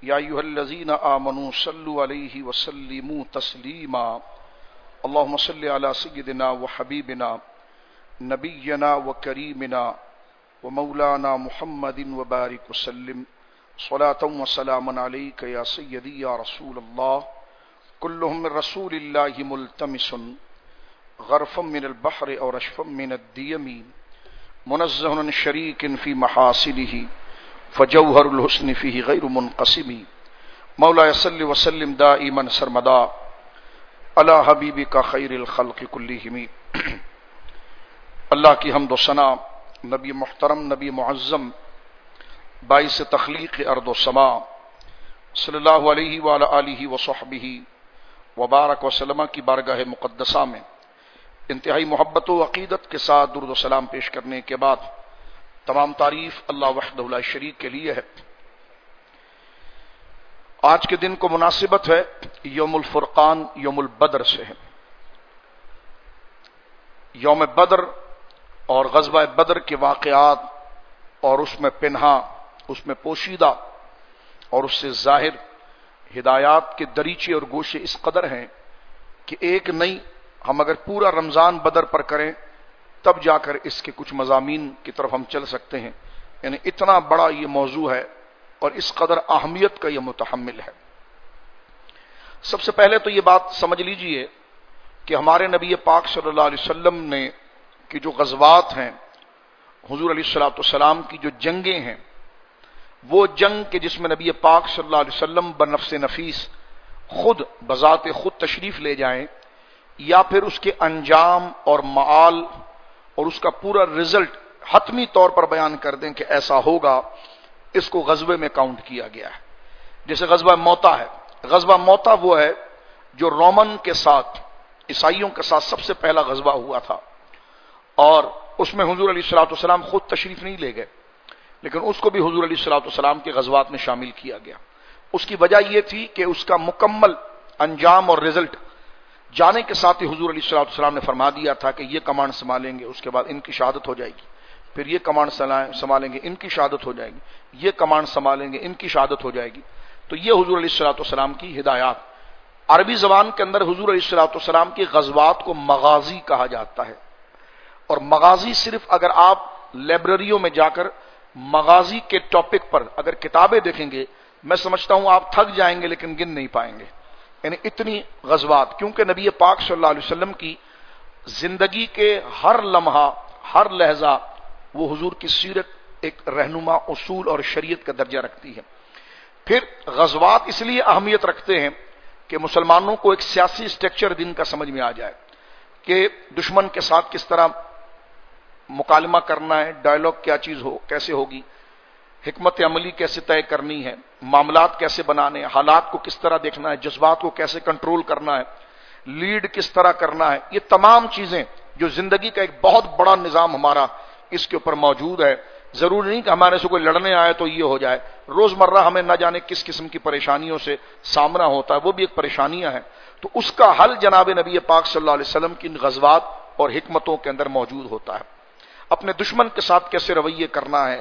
یا ایھا الذین آمنوا صلوا علیہ وسلموا تسلیما اللهم صل علی سیدنا وحبیبنا نبینا وکریمنا ومولانا محمد وبارک وسلم صلاۃ وسلاما علیک یا سیدی یا رسول اللہ کلہم من رسول اللہ ملتمس غرفا من البحر اور رشفا من الدیم منزہ عن شریک فی محاسنہ فجوہر الحسن فیہ غیر منقسم مولا صل وسلم دائما سرمدا علی حبیبک خیر الخلق کلہم۔ اللہ کی حمد و ثنا نبی محترم، نبی معظم، باعث تخلیق ارض و سما صلی اللہ علیہ وعلی آلہ وصحبہ وبارک وسلم کی بارگاہ مقدسہ میں انتہائی محبت و عقیدت کے ساتھ درود و سلام پیش کرنے کے بعد تمام تعریف اللہ وحدہ لا شریک کے لیے ہے۔ آج کے دن کو مناسبت ہے یوم الفرقان، یوم البدر سے ہے۔ یوم بدر اور غزوہ بدر کے واقعات اور اس میں پنہا، اس میں پوشیدہ اور اس سے ظاہر ہدایات کے دریچے اور گوشے اس قدر ہیں کہ ایک نہیں، ہم اگر پورا رمضان بدر پر کریں تب جا کر اس کے کچھ مضامین کی طرف ہم چل سکتے ہیں۔ یعنی اتنا بڑا یہ موضوع ہے اور اس قدر اہمیت کا یہ متحمل ہے۔ سب سے پہلے تو یہ بات سمجھ لیجئے کہ ہمارے نبی پاک صلی اللہ علیہ وسلم نے کی جو غزوات ہیں، حضور علیہ الصلوۃ والسلام کی جو جنگیں ہیں، وہ جنگ کے جس میں نبی پاک صلی اللہ علیہ وسلم بنفس نفیس خود بذات خود تشریف لے جائیں یا پھر اس کے انجام اور معال اور اس کا پورا رزلٹ حتمی طور پر بیان کر دیں کہ ایسا ہوگا، اس کو غزوے میں کاؤنٹ کیا گیا ہے۔ جیسے غزوہ موتا ہے، غزوہ موتا وہ ہے جو رومن کے ساتھ، عیسائیوں کے ساتھ سب سے پہلا غزوہ ہوا تھا، اور اس میں حضور علیہ الصلوۃ والسلام خود تشریف نہیں لے گئے، لیکن اس کو بھی حضور علیہ الصلوۃ والسلام کے غزوات میں شامل کیا گیا۔ اس کی وجہ یہ تھی کہ اس کا مکمل انجام اور رزلٹ جانے کے ساتھ ہی حضور علیہ الصلوۃ والسلام نے فرما دیا تھا کہ یہ کمانڈ سنبھالیں گے، اس کے بعد ان کی شہادت ہو جائے گی، پھر یہ کمانڈ سنبھالیں گے، ان کی شہادت ہو جائے گی، یہ کمانڈ سنبھالیں گے، ان کی شہادت ہو جائے گی۔ تو یہ حضور علیہ الصلوۃ والسلام کی ہدایات۔ عربی زبان کے اندر حضور علیہ الصلوۃ والسلام کی غزوات کو مغازی کہا جاتا ہے، اور مغازی صرف اگر آپ لائبریریوں میں جا کر مغازی کے ٹاپک پر اگر کتابیں دیکھیں گے، میں سمجھتا ہوں آپ تھک جائیں گے لیکن گن نہیں پائیں گے، یعنی اتنی غزوات۔ کیونکہ نبی پاک صلی اللہ علیہ وسلم کی زندگی کے ہر لمحہ، ہر لحظہ وہ حضور کی سیرت ایک رہنما اصول اور شریعت کا درجہ رکھتی ہے۔ پھر غزوات اس لیے اہمیت رکھتے ہیں کہ مسلمانوں کو ایک سیاسی اسٹرکچر دین کا سمجھ میں آ جائے کہ دشمن کے ساتھ کس طرح مکالمہ کرنا ہے، ڈائلاگ کیا چیز ہو، کیسے ہوگی، حکمت عملی کیسے طے کرنی ہے، معاملات کیسے بنانے ہیں، حالات کو کس طرح دیکھنا ہے، جذبات کو کیسے کنٹرول کرنا ہے، لیڈ کس طرح کرنا ہے، یہ تمام چیزیں جو زندگی کا ایک بہت بڑا نظام ہمارا اس کے اوپر موجود ہے۔ ضروری نہیں کہ ہمارے سے کوئی لڑنے آئے تو یہ ہو جائے، روزمرہ ہمیں نہ جانے کس قسم کی پریشانیوں سے سامنا ہوتا ہے، وہ بھی ایک پریشانیاں ہیں۔ تو اس کا حل جناب نبی پاک صلی اللہ علیہ وسلم کی غزوات اور حکمتوں کے اندر موجود ہوتا ہے۔ اپنے دشمن کے ساتھ کیسے رویے کرنا ہے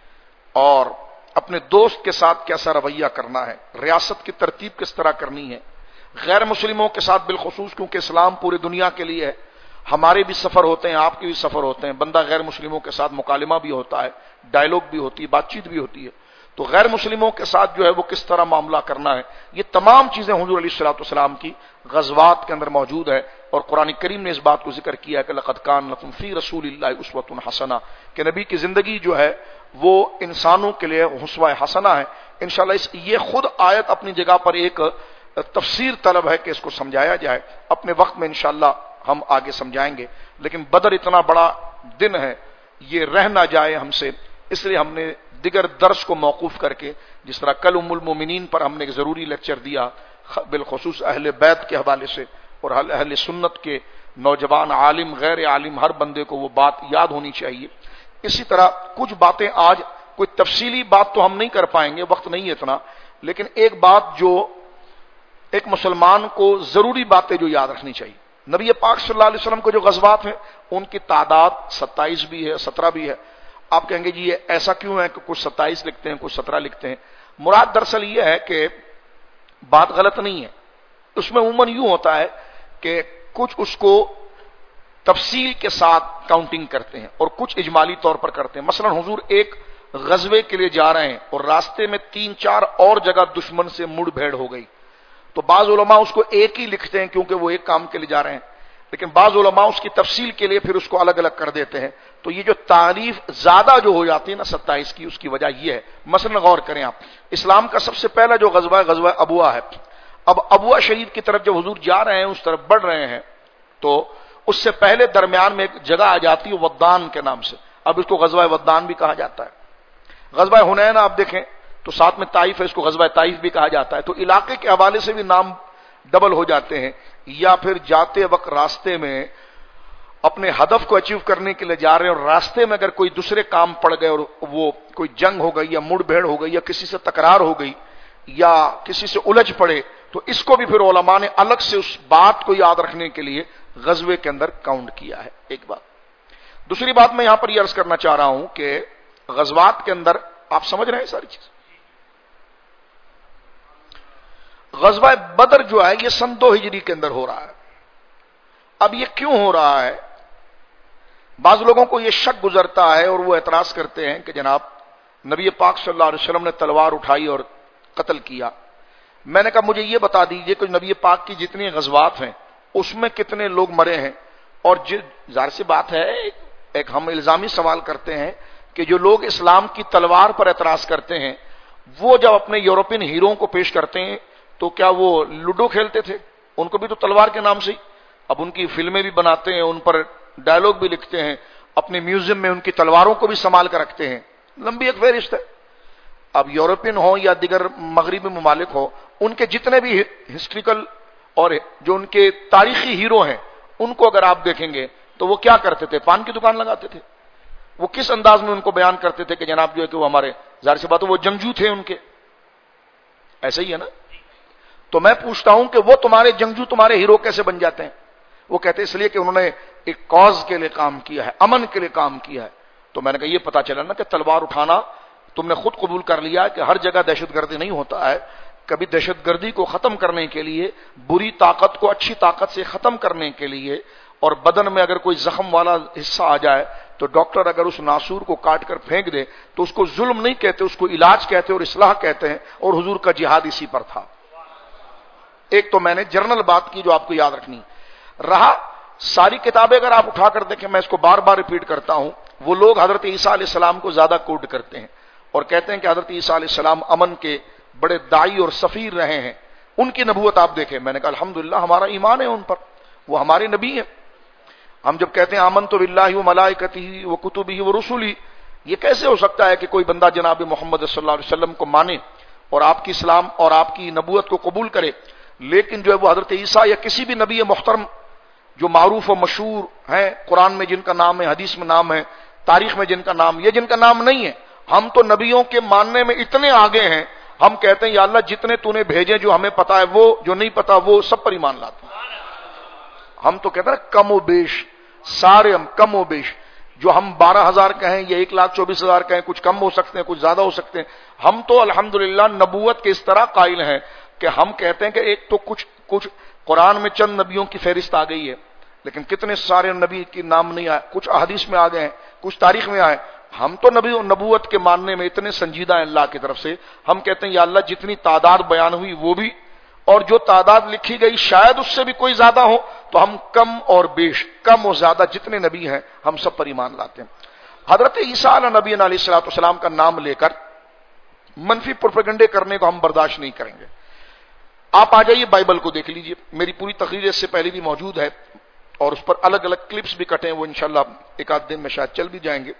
اور اپنے دوست کے ساتھ کیسا رویہ کرنا ہے، ریاست کی ترتیب کس طرح کرنی ہے، غیر مسلموں کے ساتھ بالخصوص، کیونکہ اسلام پوری دنیا کے لیے ہے، ہمارے بھی سفر ہوتے ہیں، آپ کے بھی سفر ہوتے ہیں، بندہ غیر مسلموں کے ساتھ مکالمہ بھی ہوتا ہے، ڈائلاگ بھی ہوتی ہے، بات چیت بھی ہوتی ہے، تو غیر مسلموں کے ساتھ جو ہے وہ کس طرح معاملہ کرنا ہے، یہ تمام چیزیں حضور علیہ الصلوۃ والسلام کی غزوات کے اندر موجود ہے۔ اور قرآن کریم نے اس بات کو ذکر کیا ہے کہ لقد کان لکم فی رسول اللہ اسوۃ حسنہ، کہ نبی کی زندگی جو ہے وہ انسانوں کے لیے اسوہ حسنہ ہے۔ انشاءاللہ یہ خود آیت اپنی جگہ پر ایک تفسیر طلب ہے کہ اس کو سمجھایا جائے، اپنے وقت میں انشاءاللہ ہم آگے سمجھائیں گے، لیکن بدر اتنا بڑا دن ہے، یہ رہ نہ جائے ہم سے، اس لیے ہم نے دیگر درس کو موقوف کر کے، جس طرح کل ام المومنین پر ہم نے ایک ضروری لیکچر دیا بالخصوص اہل بیت کے حوالے سے، اور اہل سنت کے نوجوان عالم غیر عالم ہر بندے کو وہ بات یاد ہونی چاہیے۔ اسی طرح کچھ باتیں آج کوئی تفصیلی بات تو ہم نہیں کر پائیں گے، وقت نہیں ہے اتنا، لیکن ایک بات جو ایک مسلمان کو ضروری باتیں جو یاد رکھنی چاہیے، نبی پاک صلی اللہ علیہ وسلم کو جو غزوات ہیں ان کی تعداد 27 بھی ہے، 17 بھی ہے۔ آپ کہیں گے جی یہ ایسا کیوں ہے کہ کچھ 27 لکھتے ہیں کچھ 17 لکھتے ہیں؟ مراد دراصل یہ ہے کہ بات غلط نہیں ہے، اس میں عموماً یوں ہوتا ہے کہ کچھ اس کو تفصیل کے ساتھ کاؤنٹنگ کرتے ہیں اور کچھ اجمالی طور پر کرتے ہیں. مثلا حضور ایک غزوے کے لیے جا رہے ہیں اور راستے میں 3-4 اور جگہ دشمن سے مڑ بھیڑ ہو گئی، تو بعض علماء اس کو ایک ہی لکھتے ہیں کیونکہ وہ ایک کام کے لیے جا رہے ہیں، لیکن بعض علماء اس کی تفصیل کے لیے پھر اس کو الگ الگ کر دیتے ہیں. تو یہ جو تعریف زیادہ جو ہو جاتی ہے نا 27 کی، اس کی وجہ یہ ہے. مثلا غور کریں آپ، اسلام کا سب سے پہلا جو غزوہ ہے غزوہ ابوا ہے. اب ابوا شریف کی طرف جب حضور جا رہے ہیں، اس طرف بڑھ رہے ہیں، تو اس سے پہلے درمیان میں ایک جگہ آ جاتی ہے ودان کے نام سے. اب اس کو غزوہ ودان بھی کہا جاتا ہے. غزوہ حنین آپ دیکھیں تو ساتھ میں طائف ہے، اس کو غزوہ طائف بھی کہا جاتا ہے. تو علاقے کے حوالے سے بھی نام ڈبل ہو جاتے ہیں. یا پھر جاتے وقت راستے میں اپنے ہدف کو اچیو کرنے کے لیے جا رہے ہیں اور راستے میں اگر کوئی دوسرے کام پڑ گئے اور وہ کوئی جنگ ہو گئی یا مڑ بھیڑ ہو گئی یا کسی سے تکرار ہو گئی یا کسی سے الجھ پڑے، تو اس کو بھی پھر علماء نے الگ سے اس بات کو یاد رکھنے کے لیے غزوے کے اندر کاؤنٹ کیا ہے. ایک بات. دوسری بات میں یہاں پر یہ عرض کرنا چاہ رہا ہوں کہ غزوات کے اندر آپ سمجھ رہے ہیں ساری چیز. غزوہ بدر جو ہے یہ سن 2 ہجری کے اندر ہو رہا ہے. اب یہ کیوں ہو رہا ہے؟ بعض لوگوں کو یہ شک گزرتا ہے اور وہ اعتراض کرتے ہیں کہ جناب نبی پاک صلی اللہ علیہ وسلم نے تلوار اٹھائی اور قتل کیا. میں نے کہا مجھے یہ بتا دیجئے کہ نبی پاک کی جتنی غزوات ہیں اس میں کتنے لوگ مرے ہیں. اور ظاہر سی بات ہے، ایک ہم الزامی سوال کرتے ہیں کہ جو لوگ اسلام کی تلوار پر اعتراض کرتے ہیں وہ جب اپنے یورپین ہیروں کو پیش کرتے ہیں تو کیا وہ لوڈو کھیلتے تھے؟ ان کو بھی تو تلوار کے نام سے ہی. اب ان کی فلمیں بھی بناتے ہیں، ان پر ڈائلاگ بھی لکھتے ہیں، اپنے میوزیم میں ان کی تلواروں کو بھی سنبھال کر رکھتے ہیں. لمبی ایک فہرست ہے. اب یورپین ہو یا دیگر مغربی ممالک ہو، ان کے جتنے بھی ہسٹریکل اور جو ان کے تاریخی ہیرو ہیں ان کو اگر آپ دیکھیں گے تو وہ کیا کرتے تھے؟ پان کی دکان لگاتے تھے. وہ کس انداز میں ان کو بیان کرتے تھے کہ جناب جو ہے کہ وہ ہمارے ظاہر سی بات ہے وہ جنگجو تھے ان کے. ایسا ہی ہے نا. تو میں پوچھتا ہوں کہ وہ تمہارے جنگجو تمہارے ہیرو کیسے بن جاتے ہیں؟ وہ کہتے ہیں اس لیے کہ انہوں نے ایک کاز کے لیے کام کیا ہے، امن کے لیے کام کیا ہے. تو میں نے کہا یہ پتا چلا نا کہ تلوار اٹھانا تم نے خود قبول کر لیا کہ ہر جگہ دہشت گردی نہیں ہوتا ہے. کبھی دہشت گردی کو ختم کرنے کے لیے، بری طاقت کو اچھی طاقت سے ختم کرنے کے لیے، اور بدن میں اگر کوئی زخم والا حصہ آ جائے تو ڈاکٹر اگر اس ناسور کو کاٹ کر پھینک دے تو اس کو ظلم نہیں کہتے، اس کو علاج کہتے اور اصلاح کہتے ہیں. اور حضور کا جہاد اسی پر تھا. ایک تو میں نے جرنل بات کی جو آپ کو یاد رکھنی رہا. ساری کتابیں اگر آپ اٹھا کر دیکھیں، میں اس کو بار بار ریپیٹ کرتا ہوں، وہ لوگ حضرت عیسیٰ علیہ السلام کو زیادہ کوٹ کرتے ہیں اور کہتے ہیں کہ حضرت عیسیٰ علیہ السلام امن کے بڑے داعی اور سفیر رہے ہیں. ان کی نبوت آپ دیکھیں. میں نے کہا الحمدللہ ہمارا ایمان ہے ان پر، وہ ہمارے نبی ہیں. ہم جب کہتے ہیں آمنت باللہ و ملائکتہ و کتبہ و رسلہ، یہ کیسے ہو سکتا ہے کہ کوئی بندہ جناب محمد صلی اللہ علیہ وسلم کو مانے اور آپ کی اسلام اور آپ کی نبوت کو قبول کرے، لیکن جو ہے وہ حضرت عیسیٰ یا کسی بھی نبی محترم جو معروف و مشہور ہیں، قرآن میں جن کا نام ہے، حدیث میں نام ہے، تاریخ میں جن کا نام، یہ جن کا نام نہیں ہے. ہم تو نبیوں کے ماننے میں اتنے آگے ہیں، ہم کہتے ہیں یا اللہ جتنے تو نے بھیجے جو ہمیں پتا ہے وہ، جو نہیں پتا وہ سب پر ایمان لاتے ہیں. ہم تو کہتے ہیں کم و بیش، سارے ہم کم و بیش، جو ہم 12,000 کہیں یا 1,24,000 کہیں، کچھ کم ہو سکتے ہیں کچھ زیادہ ہو سکتے ہیں. ہم تو الحمدللہ نبوت کے اس طرح قائل ہیں کہ ہم کہتے ہیں کہ ایک تو کچھ قرآن میں چند نبیوں کی فہرست آ گئی ہے، لیکن کتنے سارے نبی کی نام نہیں آئے، کچھ احادیث میں آ گئے ہیں، کچھ تاریخ میں آئے. ہم تو نبی و نبوت کے ماننے میں اتنے سنجیدہ ہیں اللہ کی طرف سے. ہم کہتے ہیں یا اللہ جتنی تعداد بیان ہوئی وہ بھی، اور جو تعداد لکھی گئی شاید اس سے بھی کوئی زیادہ ہو، تو ہم کم اور بیش، کم اور زیادہ جتنے نبی ہیں ہم سب پر ایمان لاتے ہیں. حضرت عیسیٰ علیہ نبی علیہ الصلوۃ والسلام کا نام لے کر منفی پروپیگنڈے کرنے کو ہم برداشت نہیں کریں گے. آپ آ جائیے بائبل کو دیکھ لیجئے. میری پوری تقریر اس سے پہلے بھی موجود ہے اور اس پر الگ الگ کلپس بھی کٹے ہیں، وہ انشاءاللہ ایک آدھ دن میں شاید چل بھی جائیں گے.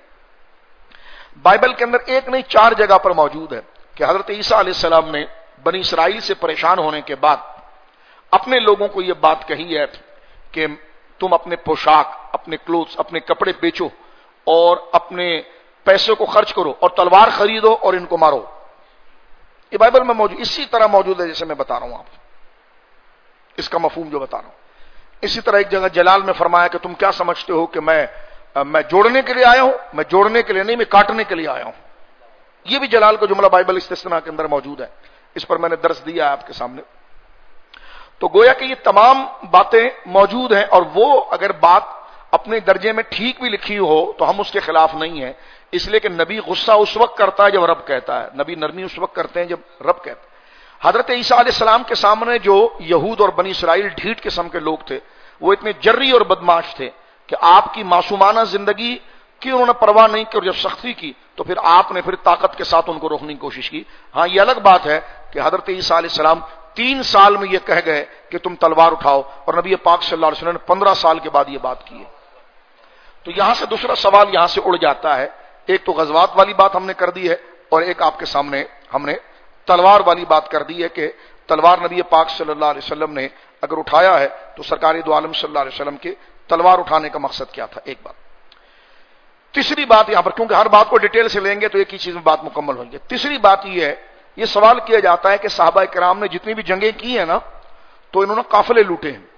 بائبل کے اندر ایک نہیں 4 جگہ پر موجود ہے کہ حضرت عیسیٰ علیہ السلام نے بنی اسرائیل سے پریشان ہونے کے بعد اپنے لوگوں کو یہ بات کہی ہے کہ تم اپنے پوشاک، اپنے کلوتھس، اپنے کپڑے بیچو اور اپنے پیسوں کو خرچ کرو اور تلوار خریدو اور ان کو مارو. یہ بائبل میں موجود، اسی طرح موجود ہے جیسے میں بتا رہا ہوں آپ، اس کا مفہوم جو بتا رہا ہوں. اسی طرح ایک جگہ جلال میں فرمایا کہ تم کیا سمجھتے ہو کہ میں جوڑنے کے لیے آیا ہوں؟ میں جوڑنے کے لیے نہیں، میں کاٹنے کے لیے آیا ہوں. یہ بھی جلال کا جملہ بائبل استثناء کے اندر موجود ہے، اس پر میں نے درس دیا ہے آپ کے سامنے۔ تو گویا کہ یہ تمام باتیں موجود ہیں، اور وہ اگر بات اپنے درجے میں ٹھیک بھی لکھی ہو تو ہم اس کے خلاف نہیں ہیں، اس لیے کہ نبی غصہ اس وقت کرتا ہے جب رب کہتا ہے، نبی نرمی اس وقت کرتے ہیں جب رب کہتا ہے۔ حضرت عیسیٰ علیہ السلام کے سامنے جو یہود اور بنی اسرائیل ڈھیٹ قسم کے لوگ تھے، وہ اتنے جری اور بدمعاش تھے کہ آپ کی معصومانہ زندگی کی انہوں نے پرواہ نہیں کی، اور جب سختی کی تو پھر آپ نے پھر طاقت کے ساتھ ان کو روکنے کی کوشش کی۔ ہاں یہ الگ بات ہے کہ حضرت عیسیٰ علیہ السلام 3 سال میں یہ کہہ گئے کہ تم تلوار اٹھاؤ، اور نبی پاک صلی اللہ علیہ وسلم نے 15 سال کے بعد یہ بات کی ہے۔ تو یہاں سے دوسرا سوال یہاں سے اڑ جاتا ہے، ایک تو غزوات والی بات ہم نے کر دی ہے، اور ایک آپ کے سامنے ہم نے تلوار والی بات کر دی ہے کہ تلوار نبی پاک صلی اللہ علیہ وسلم نے اگر اٹھایا ہے تو سرکار دو عالم صلی اللہ علیہ وسلم کے تلوار اٹھانے کا مقصد کیا تھا، ایک بات۔ تیسری بات یہاں پر، کیونکہ ہر بات کو ڈیٹیل سے لیں گے تو ایک ہی چیز میں بات مکمل ہوگی، تیسری بات یہ ہے، یہ سوال کیا جاتا ہے کہ صحابہ کرام نے جتنی بھی جنگیں کی ہیں نا تو انہوں نے قافلے لوٹے ہیں،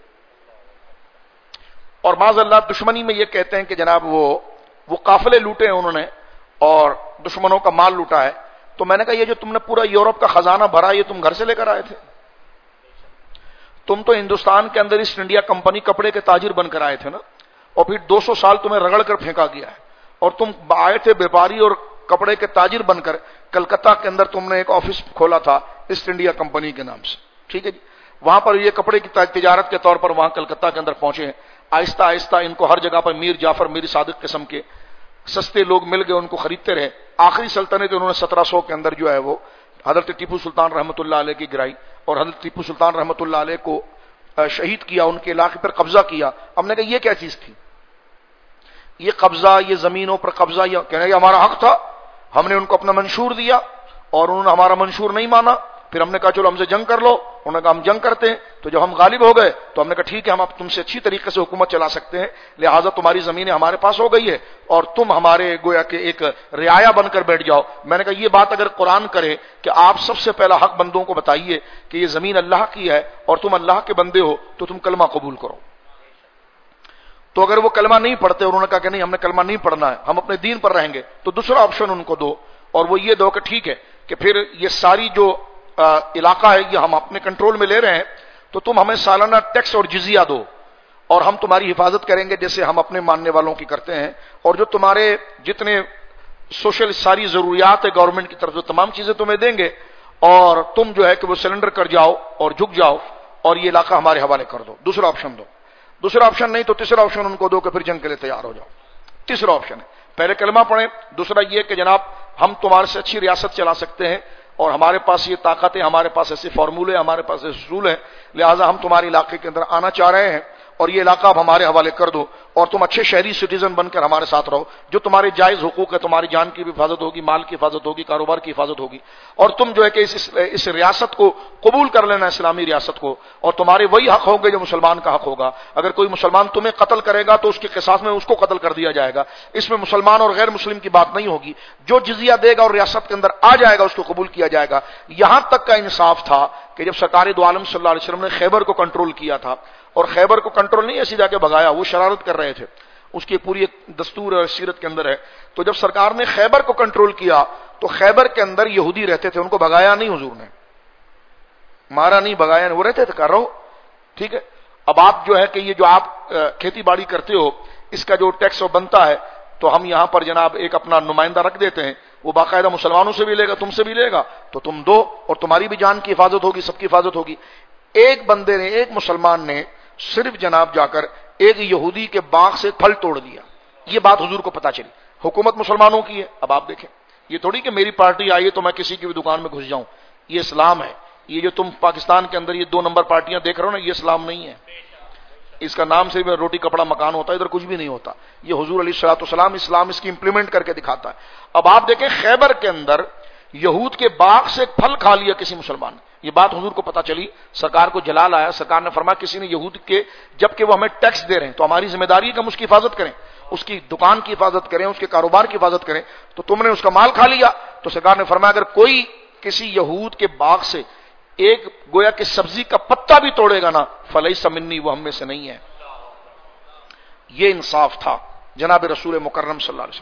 اور معاذ اللہ دشمنی میں یہ کہتے ہیں کہ جناب وہ قافلے لوٹے ہیں انہوں نے اور دشمنوں کا مال لوٹا ہے۔ تو میں نے کہا یہ جو تم نے پورا یورپ کا خزانہ بھرا یہ تم گھر سے لے کر آئے تھے؟ تم تو ہندوستان کے اندر ایسٹ انڈیا کمپنی کپڑے کے تاجر بن کر آئے تھے نا، اور پھر 200 سال تمہیں رگڑ کر پھینکا گیا ہے، اور تم آئے تھے بیپاری اور کپڑے کے تاجر بن کر، کلکتہ کے اندر تم نے ایک آفس کھولا تھا ایسٹ انڈیا کمپنی کے نام سے، ٹھیک ہے جی، وہاں پر یہ کپڑے کی تجارت کے طور پر وہاں کلکتہ کے اندر پہنچے ہیں، آہستہ آہستہ ان کو ہر جگہ پر میر جعفر میر صادق قسم کے سستے لوگ مل گئے، ان کو خریدتے رہے۔ آخری سلطنت انہوں نے 1700 کے اندر جو ہے وہ حضرت ٹیپو سلطان رحمۃ اللہ علیہ کی گرائی، اور حضرت ٹیپو سلطان رحمۃ اللہ علیہ کو شہید کیا، ان کے علاقے پر قبضہ کیا۔ ہم نے کہا یہ کیا چیز تھی؟ یہ قبضہ، یہ زمینوں پر قبضہ، یہ کہنا یہ ہمارا حق تھا، ہم نے ان کو اپنا منشور دیا اور انہوں نے ہمارا منشور نہیں مانا، پھر ہم نے کہا چلو ہم سے جنگ کر لو، انہوں نے کہا ہم جنگ کرتے ہیں، تو جب ہم غالب ہو گئے تو ہم نے کہا ٹھیک ہے ہم اب تم سے اچھی طریقے سے حکومت چلا سکتے ہیں، لہٰذا تمہاری زمینیں ہمارے پاس ہو گئی ہے اور تم ہمارے گویا کہ ایک رعایا بن کر بیٹھ جاؤ۔ میں نے کہا یہ بات اگر قرآن کرے کہ آپ سب سے پہلا حق بندوں کو بتائیے کہ یہ زمین اللہ کی ہے اور تم اللہ کے بندے ہو تو تم کلمہ قبول کرو، تو اگر وہ کلمہ نہیں پڑھتے، انہوں نے کہا کہ نہیں ہم نے کلمہ نہیں پڑھنا ہے، ہم اپنے دین پر رہیں گے، تو دوسرا آپشن ان کو دو، اور وہ یہ دو کہ ٹھیک ہے کہ پھر یہ ساری جو علاقہ ہے یہ ہم اپنے کنٹرول میں لے رہے ہیں، تو تم ہمیں سالانہ ٹیکس اور جزیہ دو اور ہم تمہاری حفاظت کریں گے جیسے ہم اپنے ماننے والوں کی کرتے ہیں، اور جو تمہارے جتنے سوشل ساری ضروریات ہے گورنمنٹ کی طرف سے تمام چیزیں تمہیں دیں گے، اور تم جو ہے کہ وہ سرنڈر کر جاؤ اور جھک جاؤ اور یہ علاقہ ہمارے حوالے کر دو۔ دوسرا آپشن دو، دوسرا آپشن نہیں تو تیسرا آپشن ان کو دو کہ پھر جنگ کے لیے تیار ہو جاؤ۔ تیسرا آپشن ہے پہلے کلمہ پڑھیں، دوسرا یہ کہ جناب ہم تمہارے سے اچھی ریاست چلا سکتے ہیں اور ہمارے پاس یہ طاقت ہے، ہمارے پاس ایسے فارمولے، ہمارے پاس ایسے اصول ہیں، لہٰذا ہم تمہارے علاقے کے اندر آنا چاہ رہے ہیں اور یہ علاقہ اب ہمارے حوالے کر دو اور تم اچھے شہری سٹیزن بن کر ہمارے ساتھ رہو، جو تمہارے جائز حقوق ہے، تمہاری جان کی بھی حفاظت ہوگی، مال کی حفاظت ہوگی، کاروبار کی حفاظت ہوگی، اور تم جو ہے کہ اس ریاست کو قبول کر لینا، اسلامی ریاست کو، اور تمہارے وہی حق ہوں گے جو مسلمان کا حق ہوگا۔ اگر کوئی مسلمان تمہیں قتل کرے گا تو اس کے قصاص میں اس کو قتل کر دیا جائے گا، اس میں مسلمان اور غیر مسلم کی بات نہیں ہوگی، جو جزیہ دے گا اور ریاست کے اندر آ جائے گا اس کو قبول کیا جائے گا۔ یہاں تک کا انصاف تھا کہ جب سرکار دو عالم صلی اللہ علیہ وسلم نے خیبر کو کنٹرول کیا تھا، اور خیبر کو کنٹرول نہیں ایسی جا کے بھگایا، وہ شرارت کر رہے تھے، اس کی پوری ایک دستور اور سیرت کے اندر ہے، تو جب سرکار نے خیبر کو کنٹرول کیا تو خیبر کے اندر یہودی رہتے تھے، ان کو بھگایا نہیں، حضور نے مارا نہیں، بھگایا نہیں، وہ رہتے تھے، کر رہو ٹھیک ہے۔ اب آپ جو ہے کہ یہ جو آپ کھیتی باڑی کرتے ہو اس کا جو ٹیکس بنتا ہے تو ہم یہاں پر جناب ایک اپنا نمائندہ رکھ دیتے ہیں، وہ باقاعدہ مسلمانوں سے بھی لے گا، تم سے بھی لے گا، تو تم دو اور تمہاری بھی جان کی حفاظت ہوگی، سب کی حفاظت ہوگی۔ ایک بندے نے، ایک مسلمان نے صرف جناب جا کر ایک یہودی کے باغ سے پھل توڑ دیا، یہ بات حضور کو پتا چلی، حکومت مسلمانوں کی ہے۔ اب آپ دیکھیں یہ تھوڑی کہ میری پارٹی آئی ہے تو میں کسی کی بھی دکان میں گھس جاؤں، یہ اسلام ہے۔ یہ جو تم پاکستان کے اندر یہ 2 نمبر پارٹیاں دیکھ رہے ہو نا، یہ اسلام نہیں ہے، اس کا نام صرف روٹی کپڑا مکان ہوتا ہے، ادھر کچھ بھی نہیں ہوتا۔ یہ حضور علیہ الصلوۃ والسلام اسلام اس کی امپلیمنٹ کر کے دکھاتا ہے۔ اب آپ دیکھیں خیبر کے اندر یہود کے باغ سے پھل کھا لیا کسی مسلمان نے، یہ بات حضور کو پتا چلی، سرکار کو جلال آیا، سرکار نے فرمایا کسی نے یہود کے، جبکہ وہ ہمیں ٹیکس دے رہے ہیں تو ہماری ذمہ داری ہے کہ ہم اس کی حفاظت کریں، اس کی دکان کی حفاظت کریں، اس کے کاروبار کی حفاظت کریں، تو تم نے اس کا مال کھا لیا۔ تو سرکار نے فرمایا اگر کوئی کسی یہود کے باغ سے ایک گویا کہ سبزی کا پتا بھی توڑے گا نا، فلیس منی، وہ ہم میں سے نہیں ہے۔ یہ انصاف تھا جناب رسول مکرم صلی اللہ علیہ وسلم۔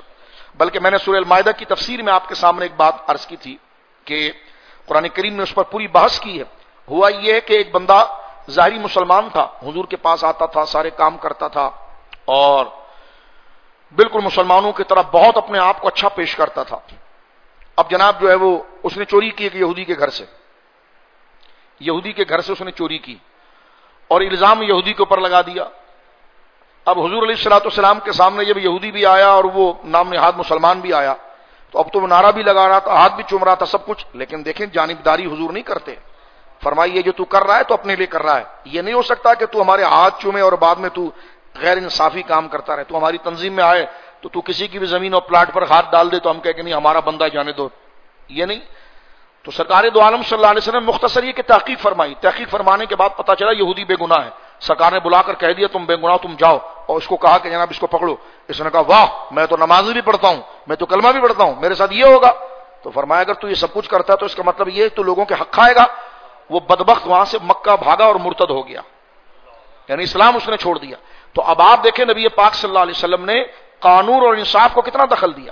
بلکہ میں نے سورہ المائدہ کی تفسیر میں آپ کے سامنے ایک بات عرض کی تھی کہ قرآن کریم نے اس پر پوری بحث کی ہے. ہوا یہ کہ ایک بندہ ظاہری مسلمان تھا، حضور کے پاس آتا تھا، سارے کام کرتا تھا اور بالکل مسلمانوں کی طرح بہت اپنے آپ کو اچھا پیش کرتا تھا. اب جناب جو ہے وہ اس نے چوری کی ایک یہودی کے گھر سے، یہودی کے گھر سے اس نے چوری کی اور الزام یہودی کے اوپر لگا دیا. اب حضور علیہ الصلوۃ والسلام کے سامنے جب یہودی بھی آیا اور وہ نام نہاد مسلمان بھی آیا تو اب تو وہ نعرہ بھی لگا رہا تھا، ہاتھ بھی چوم رہا تھا، سب کچھ. لیکن دیکھیں جانبداری حضور نہیں کرتے. فرمائی یہ جو تو کر رہا ہے تو اپنے لیے کر رہا ہے، یہ نہیں ہو سکتا کہ تو ہمارے ہاتھ چومے اور بعد میں تو غیر انصافی کام کرتا رہے. تو ہماری تنظیم میں آئے تو کسی کی بھی زمین اور پلاٹ پر ہاتھ ڈال دے تو ہم کہہ کہ نہیں ہمارا بندہ جانے دو، یہ نہیں. تو سرکار دو عالم صلی اللہ علیہ وسلم مختصر یہ کہ تحقیق فرمائی. تحقیق فرمانے کے بعد پتہ چلا یہودی بے گناہ ہے. سرکار نے بلا کر کہہ دیا تم بے گناہ، تم جاؤ. اور اس کو کہا کہ جناب اس کو پکڑو. اس نے کہا واہ میں تو نماز بھی پڑھتا ہوں، میں تو کلمہ بھی پڑھتا ہوں، میرے ساتھ یہ ہوگا. تو فرمایا اگر تو یہ سب کچھ کرتا ہے تو اس کا مطلب یہ تو لوگوں کے حق کھائے گا. وہ بدبخت وہاں سے مکہ بھاگا اور مرتد ہو گیا، یعنی اسلام اس نے چھوڑ دیا. تو اب آپ دیکھیں نبی پاک صلی اللہ علیہ وسلم نے قانون اور انصاف کو کتنا دخل دیا.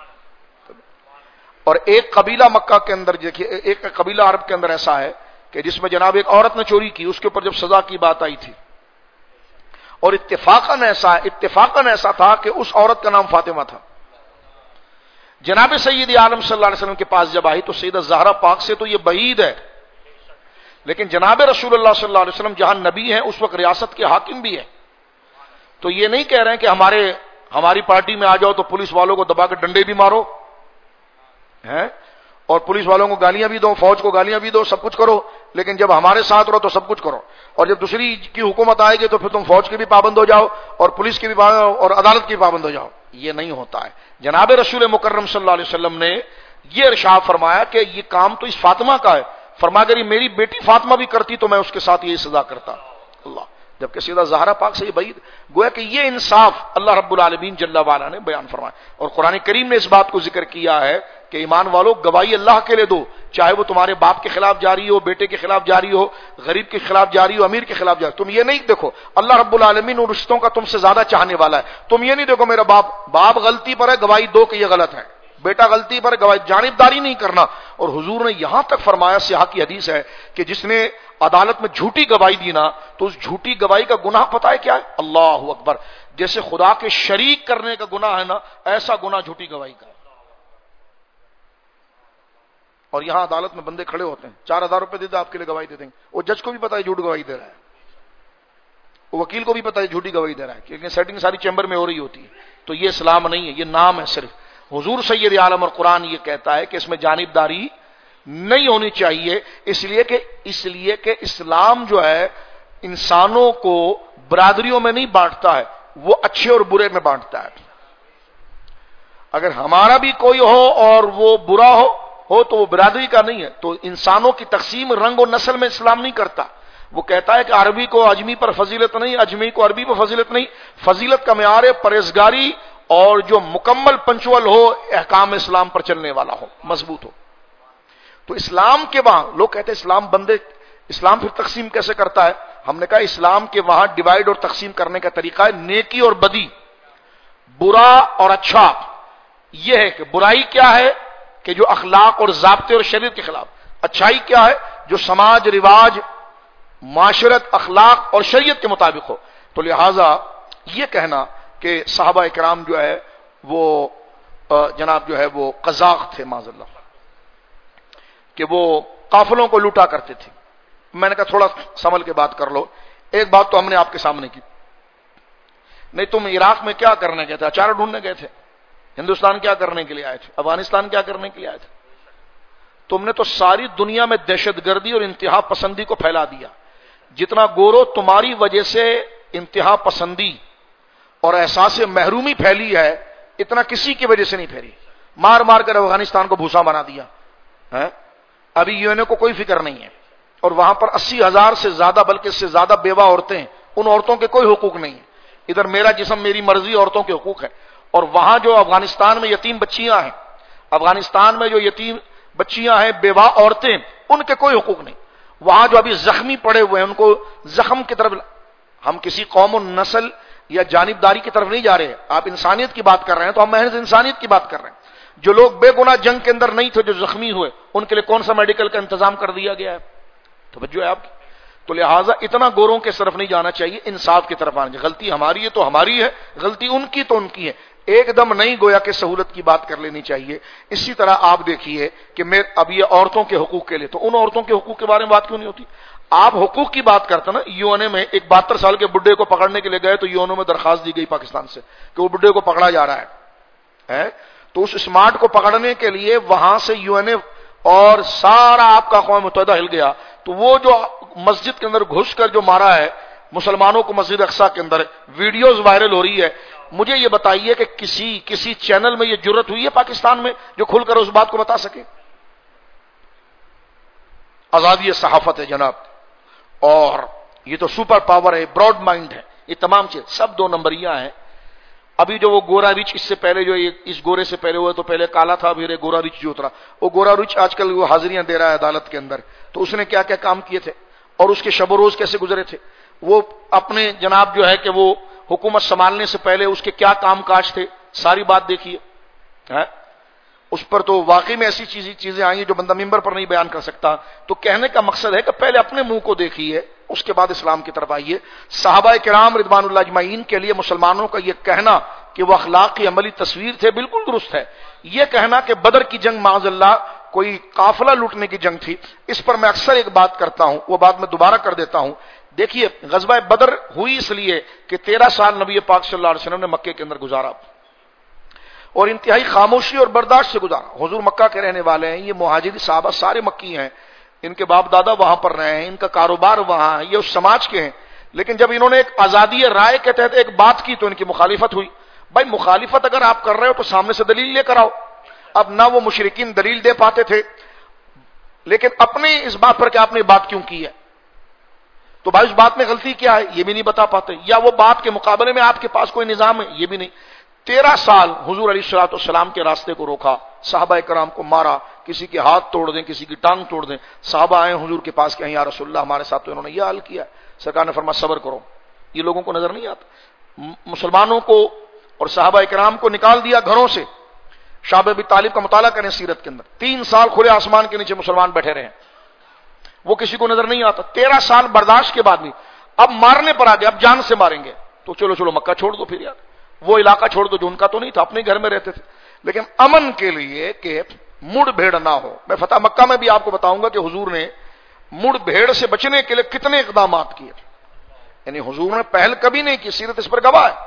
اور ایک قبیلہ مکہ کے اندر دیکھیے، ایک قبیلہ عرب کے اندر ایسا ہے کہ جس میں جناب ایک عورت نے چوری کی، اس کے اوپر جب سزا کی بات آئی تھی اور اتفاقاً ایسا تھا کہ اس عورت کا نام فاطمہ تھا. جناب سید عالم صلی اللہ علیہ وسلم کے پاس جب آئی تو سیدہ زہرا پاک سے تو یہ بعید ہے، لیکن جناب رسول اللہ صلی اللہ علیہ وسلم جہاں نبی ہیں اس وقت ریاست کے حاکم بھی ہیں. تو یہ نہیں کہہ رہے ہیں کہ ہماری پارٹی میں آ جاؤ تو پولیس والوں کو دبا کے ڈنڈے بھی مارو ہیں اور پولیس والوں کو گالیاں بھی دو، فوج کو گالیاں بھی دو، سب کچھ کرو، لیکن جب ہمارے ساتھ رہو تو سب کچھ کرو. اور جب دوسری کی حکومت آئے گی تو پھر تم فوج کے بھی پابند ہو جاؤ اور پولیس کے بھی اور عدالت کے بھی پابند ہو جاؤ. یہ نہیں ہوتا ہے. جناب رسول مکرم صلی اللہ علیہ وسلم نے یہ ارشاد فرمایا کہ یہ کام تو اس فاطمہ کا ہے. فرمایا اگر یہ میری بیٹی فاطمہ بھی کرتی تو میں اس کے ساتھ یہی سزا کرتا. اللہ، جبکہ سیدہ زہرا پاک سے یہ بعید. گویا کہ یہ انصاف اللہ رب العالمین جل وعلا نے بیان فرمایا. اور قرآن کریم نے اس بات کو ذکر کیا ہے کہ ایمان والو گواہی اللہ کے لیے دو، چاہے وہ تمہارے باپ کے خلاف جاری ہو، بیٹے کے خلاف جاری ہو، غریب کے خلاف جاری ہو، امیر کے خلاف جاری ہو. تم یہ نہیں دیکھو اللہ رب العالمین ان رشتوں کا تم سے زیادہ چاہنے والا ہے. تم یہ نہیں دیکھو میرا باپ غلطی پر ہے گواہی دو کہ یہ غلط ہے، بیٹا غلطی پر گواہی، جانبداری نہیں کرنا. اور حضور نے یہاں تک فرمایا، سیاح کی حدیث ہے کہ جس نے عدالت میں جھوٹی گواہی دی نا تو اس جھوٹی گواہی کا گناہ پتہ ہے کیا ہے؟ اللہ اکبر. جیسے خدا کے شریک کرنے کا گناہ ہے نا، ایسا گناہ جھوٹی گواہی کا. اور یہاں عدالت میں بندے کھڑے ہوتے ہیں، 4000 روپے دے دیں آپ کے لیے گواہی دے دیں گے. وہ جج کو بھی پتا ہے جھوٹ گواہی دے رہا ہے، وہ وکیل کو بھی پتا ہے جھوٹی گواہی دے رہا ہے، کیونکہ سیٹنگ ساری چیمبر میں ہو رہی ہوتی ہے. تو یہ اسلام نہیں ہے، یہ نام ہے صرف. حضور سید عالم اور قرآن یہ کہتا ہے کہ اس میں جانبداری نہیں ہونی چاہیے، اس لیے کہ اسلام جو ہے انسانوں کو برادریوں میں نہیں بانٹتا ہے، وہ اچھے اور برے میں بانٹتا ہے. اگر ہمارا بھی کوئی ہو اور وہ برا ہو تو وہ برادری کا نہیں ہے. تو انسانوں کی تقسیم رنگ و نسل میں اسلام نہیں کرتا. وہ کہتا ہے کہ عربی کو اجمی پر فضیلت نہیں، اجمی کو عربی پر فضیلت نہیں. فضیلت کا معیار ہے پرہیزگاری اور جو مکمل پنچول ہو، احکام اسلام پر چلنے والا ہو، مضبوط ہو. تو اسلام کے وہاں لوگ کہتے ہیں اسلام پھر تقسیم کیسے کرتا ہے؟ ہم نے کہا اسلام کے وہاں ڈیوائیڈ اور تقسیم کرنے کا طریقہ ہے نیکی اور بدی، برا اور اچھا. یہ ہے کہ برائی کیا ہے کہ جو اخلاق اور ضابطے اور شریعت کے خلاف، اچھائی کیا ہے جو سماج، رواج، معاشرت، اخلاق اور شریعت کے مطابق ہو. تو لہذا یہ کہنا کہ صحابہ کرام جو ہے وہ جناب جو ہے وہ قزاق تھے معاذ اللہ، کہ وہ قافلوں کو لوٹا کرتے تھے. میں نے کہا تھوڑا سنبھل کے بات کر لو. ایک بات تو ہم نے آپ کے سامنے کی، نہیں تم عراق میں کیا کرنے گئے تھے؟ اچار ڈھونڈنے گئے تھے. ہندوستان کیا کرنے کے لیے آئے تھے؟ افغانستان کیا کرنے کے لیے آئے تھے؟ تم نے تو ساری دنیا میں دہشت گردی اور انتہا پسندی کو پھیلا دیا. جتنا گورو تمہاری وجہ سے انتہا پسندی اور احساس محرومی پھیلی ہے، اتنا کسی کی وجہ سے نہیں پھیلی. مار مار کر افغانستان کو بھوسا بنا دیا. ابھی یو این او کو کوئی فکر نہیں ہے، اور وہاں پر 80,000 سے زیادہ بلکہ اس سے زیادہ بیوہ عورتیں ہیں. ان عورتوں کے کوئی حقوق نہیں ہے. ادھر میرا جسم میری مرضی عورتوں کے حقوق ہے. اور وہاں جو افغانستان میں یتیم بچیاں ہیں، افغانستان میں جو یتیم بچیاں ہیں، بیوہ عورتیں، ان کے کوئی حقوق نہیں. وہاں جو ابھی زخمی پڑے ہوئے ہیں ان کو زخم کی طرف. ہم کسی قوم و نسل یا جانبداری کی طرف نہیں جا رہے. آپ انسانیت کی بات کر رہے ہیں تو ہم محض انسانیت کی بات کر رہے ہیں. جو لوگ بے گناہ جنگ کے اندر نہیں تھے، جو زخمی ہوئے، ان کے لیے کون سا میڈیکل کا انتظام کر دیا گیا ہے؟ توجہ ہے آپ کی. تو لہٰذا اتنا گوروں کے طرف نہیں جانا چاہیے، انصاف کی طرف آنا چاہیے. غلطی ہماری ہے تو ہماری ہے، غلطی ان کی تو ان کی ہے. ایک دم نہیں گویا کہ سہولت کی بات کر لینی چاہیے. اسی طرح آپ دیکھیے کہ میں اب یہ عورتوں کے حقوق کے لیے، تو ان عورتوں کے حقوق کے بارے میں بات کیوں نہیں ہوتی؟ آپ حقوق کی بات کرتے نا. یو این اے میں ایک 72 سال کے بڈھے کو پکڑنے کے لیے گئے تو یو این اے میں درخواست دی گئی پاکستان سے کہ وہ بڈھے کو پکڑا جا رہا ہے. تو اس اسمارٹ کو پکڑنے کے لیے وہاں سے یو این اے اور سارا آپ کا اقوام متحدہ ہل گیا. تو وہ جو مسجد کے اندر گھس کر جو مارا ہے مسلمانوں کو مسجد اقصیٰ کے اندر، ویڈیوز وائرل ہو رہی ہے. مجھے یہ بتائیے کہ کسی چینل میں یہ جرت ہوئی ہے پاکستان میں جو کھل کر اس بات کو بتا سکے؟ آزادی صحافت ہے جناب، اور یہ تو سپر پاور ہے، براڈ مائنڈ ہے. یہ تمام چیز سب 2 نمبریاں ہیں. ابھی جو وہ گورا رچ اس سے پہلے جو اس گورے سے پہلے ہوا، تو پہلے کالا تھا، پھر گورا رچ جو اترا، وہ گورا رچ آج کل وہ حاضریاں دے رہا ہے عدالت کے اندر. تو اس نے کیا کیا کام کیے تھے اور اس کے شب و روز کیسے گزرے تھے، وہ اپنے جناب جو ہے کہ وہ حکومت سنبھالنے سے پہلے اس کے کیا کام کاج تھے، ساری بات دیکھیے. اس پر تو واقعی میں ایسی چیزیں آئی ہیں جو بندہ ممبر پر نہیں بیان کر سکتا. تو کہنے کا مقصد ہے کہ پہلے اپنے منہ کو دیکھیے، اس کے بعد اسلام کی طرف آئیے. صحابہ کرام رضوان اللہ اجمعین کے لیے مسلمانوں کا یہ کہنا کہ وہ اخلاقی عملی تصویر تھے بالکل درست ہے. یہ کہنا کہ بدر کی جنگ معاذ اللہ کوئی قافلہ لوٹنے کی جنگ تھی، اس پر میں اکثر ایک بات کرتا ہوں، وہ بات میں دوبارہ کر دیتا ہوں. دیکھیے غزوہ بدر ہوئی اس لیے کہ 13 سال نبی پاک صلی اللہ علیہ وسلم نے مکے کے اندر گزارا اور انتہائی خاموشی اور برداشت سے گزارا. حضور مکہ کے رہنے والے ہیں، یہ مہاجری صحابہ سارے مکی ہیں، ان کے باپ دادا وہاں پر رہے ہیں، ان کا کاروبار وہاں ہے، یہ اس سماج کے ہیں. لیکن جب انہوں نے ایک آزادی رائے کے تحت ایک بات کی تو ان کی مخالفت ہوئی. بھائی مخالفت اگر آپ کر رہے ہو تو سامنے سے دلیل لے کر آؤ. اب نہ وہ مشرکین دلیل دے پاتے تھے، لیکن اپنے اس بات پر کہ آپ نے بات کیوں کی ہے، تو بھائی اس بات میں غلطی کیا ہے یہ بھی نہیں بتا پاتے، یا وہ بات کے مقابلے میں آپ کے پاس کوئی نظام ہے یہ بھی نہیں. 13 سال حضور علیہ الصلوۃ والسلام کے راستے کو روکا، صحابہ کرام کو مارا، کسی کے ہاتھ توڑ دیں، کسی کی ٹانگ توڑ دیں. صحابہ آئے حضور کے پاس کہیں یا رسول اللہ ہمارے ساتھ تو انہوں نے یہ حال کیا. سرکار نے فرمایا صبر کرو، یہ لوگوں کو نظر نہیں آتا. مسلمانوں کو اور صحابہ کرام کو نکال دیا گھروں سے. شاہ ابی طالب کا مطالعہ کریں سیرت کے اندر، 3 سال کھلے آسمان کے نیچے مسلمان بیٹھے رہے، وہ کسی کو نظر نہیں آتا. 13 سال برداشت کے بعد بھی اب مارنے پر آ گئے، اب جان سے ماریں گے. تو چلو مکہ چھوڑ دو، پھر یار وہ علاقہ چھوڑ دو جو ان کا تو نہیں تھا، اپنے گھر میں رہتے تھے. لیکن امن کے لیے کہ مڑ بھیڑ نہ ہو. میں فتح مکہ میں بھی آپ کو بتاؤں گا کہ حضور نے مڑ بھیڑ سے بچنے کے لیے کتنے اقدامات کیے، یعنی حضور نے پہل کبھی نہیں کی، سیرت اس پر گواہ ہے.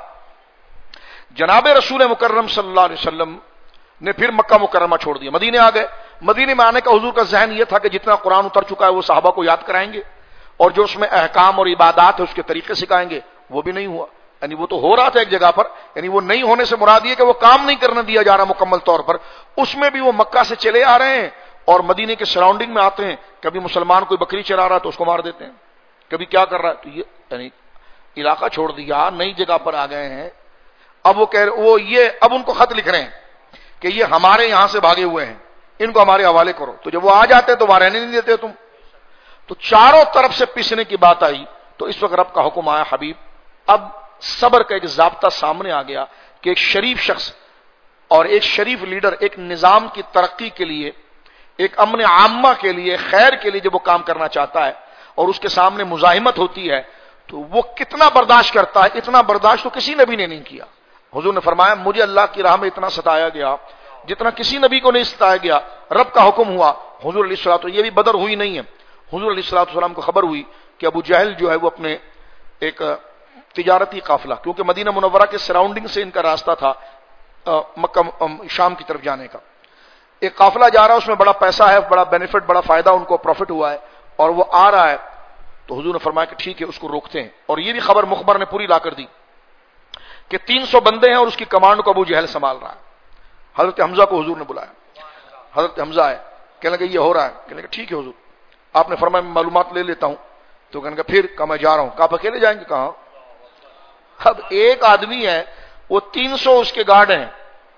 جناب رسول مکرم صلی اللہ علیہ وسلم نے پھر مکہ مکرمہ چھوڑ دیا، مدینے آ گئے. مدینے میں آنے کا حضور کا ذہن یہ تھا کہ جتنا قرآن اتر چکا ہے وہ صحابہ کو یاد کرائیں گے، اور جو اس میں احکام اور عبادات ہے اس کے طریقے سکھائیں گے. وہ بھی نہیں ہوا، یعنی وہ تو ہو رہا تھا ایک جگہ پر، یعنی وہ نہیں ہونے سے مراد یہ کہ وہ کام نہیں کرنے دیا جا رہا مکمل طور پر. اس میں بھی وہ مکہ سے چلے آ رہے ہیں اور مدینے کے سراؤنڈنگ میں آتے ہیں. کبھی مسلمان کوئی بکری چرا رہا ہے تو اس کو مار دیتے ہیں، کبھی کیا کر رہا ہے. تو یہ یعنی علاقہ چھوڑ دیا، نئی جگہ پر آ گئے ہیں. اب وہ کہہ رہے اب ان کو خط لکھ رہے ہیں کہ یہ ہمارے یہاں سے بھاگے ہوئے ہیں، ان کو ہمارے حوالے کرو. تو جب وہ آ جاتے تو وہاں رہنے نہیں دیتے تم. تو چاروں طرف سے پیسنے کی بات آئی. تو اس وقت رب کا حکم آیا حبیب اب صبر کا ایک ضابطہ سامنے آ گیا کہ ایک شریف شخص اور ایک شریف لیڈر ایک نظام کی ترقی کے لیے، ایک امن عامہ کے لیے، خیر کے لیے جب وہ کام کرنا چاہتا ہے اور اس کے سامنے مزاحمت ہوتی ہے تو وہ کتنا برداشت کرتا ہے. اتنا برداشت تو کسی نبی نے نہیں کیا. حضور نے فرمایا مجھے اللہ کی راہ میں اتنا ستایا گیا جتنا کسی نبی کو نہیں ستایا گیا. رب کا حکم ہوا. حضور علیہ الصلوۃ یہ بھی بدر ہوئی نہیں ہے. حضور علیہ الصلوۃ والسلام کو خبر ہوئی کہ ابو جہل جو ہے وہ اپنے ایک تجارتی قافلہ، کیونکہ مدینہ منورہ کے سراؤنڈنگ سے ان کا راستہ تھا مکہ شام کی طرف جانے کا، ایک قافلہ جا رہا ہے، اس میں بڑا پیسہ ہے، بڑا بینیفٹ، بڑا فائدہ ان کو پروفٹ ہوا ہے اور وہ آ رہا ہے. تو حضور نے فرمایا کہ ٹھیک ہے اس کو روکتے ہیں. اور یہ بھی خبر مخبر نے پوری لا کر دی کہ 300 بندے ہیں اور اس کی کمانڈ کو ابو جہل سنبھال رہا ہے. حضرت حمزہ کو حضور نے بلایا. حضرت حمزہ آئے، کہنے لگے یہ ہو رہا ہے. کہنے لگے ٹھیک ہے حضور. آپ نے فرمایا میں معلومات لے لیتا ہوں. تو کہنے لگا پھر کہا میں جا رہا ہوں. کہا آپ اکیلے جائیں گے؟ کہاں. اب ایک آدمی ہے، وہ 300 اس کے گارڈ ہیں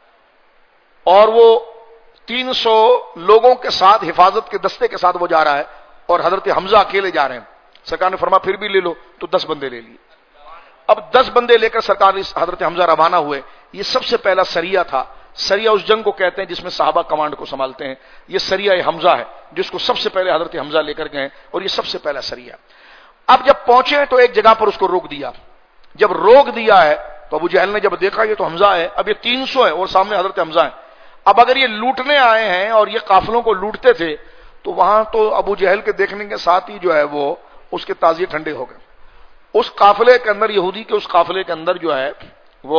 اور وہ 300 لوگوں کے ساتھ حفاظت کے دستے کے ساتھ وہ جا رہا ہے اور حضرت حمزہ اکیلے جا رہے ہیں. سرکار نے فرمایا پھر بھی لے لو. تو 10 بندے لے لیے. اب 10 بندے لے کر سرکار حضرت حمزہ روانہ ہوئے. یہ سب سے پہلا سریہ تھا. سریہ اس جنگ کو کہتے ہیں جس میں صحابہ کمانڈ کو سنبھالتے ہیں. یہ سریہ حمزہ ہے جس کو سب سے پہلے حضرت حمزہ لے کر گئے اور یہ سب سے پہلا سریہ. اب جب پہنچے تو ایک جگہ پر اس کو روک دیا. جب روک دیا ہے تو ابو جہل نے جب دیکھا یہ تو حمزہ ہے, اب یہ 300 ہے اور سامنے حضرت حمزہ ہے. اب اگر یہ لوٹنے آئے ہیں اور یہ قافلوں کو لوٹتے تھے تو وہاں تو ابو جہل کے دیکھنے کے ساتھ ہی جو ہے وہ اس کے تازیے ٹھنڈے ہو گئے. اس قافلے کے اندر, یہودی کے اس قافلے کے اندر جو ہے وہ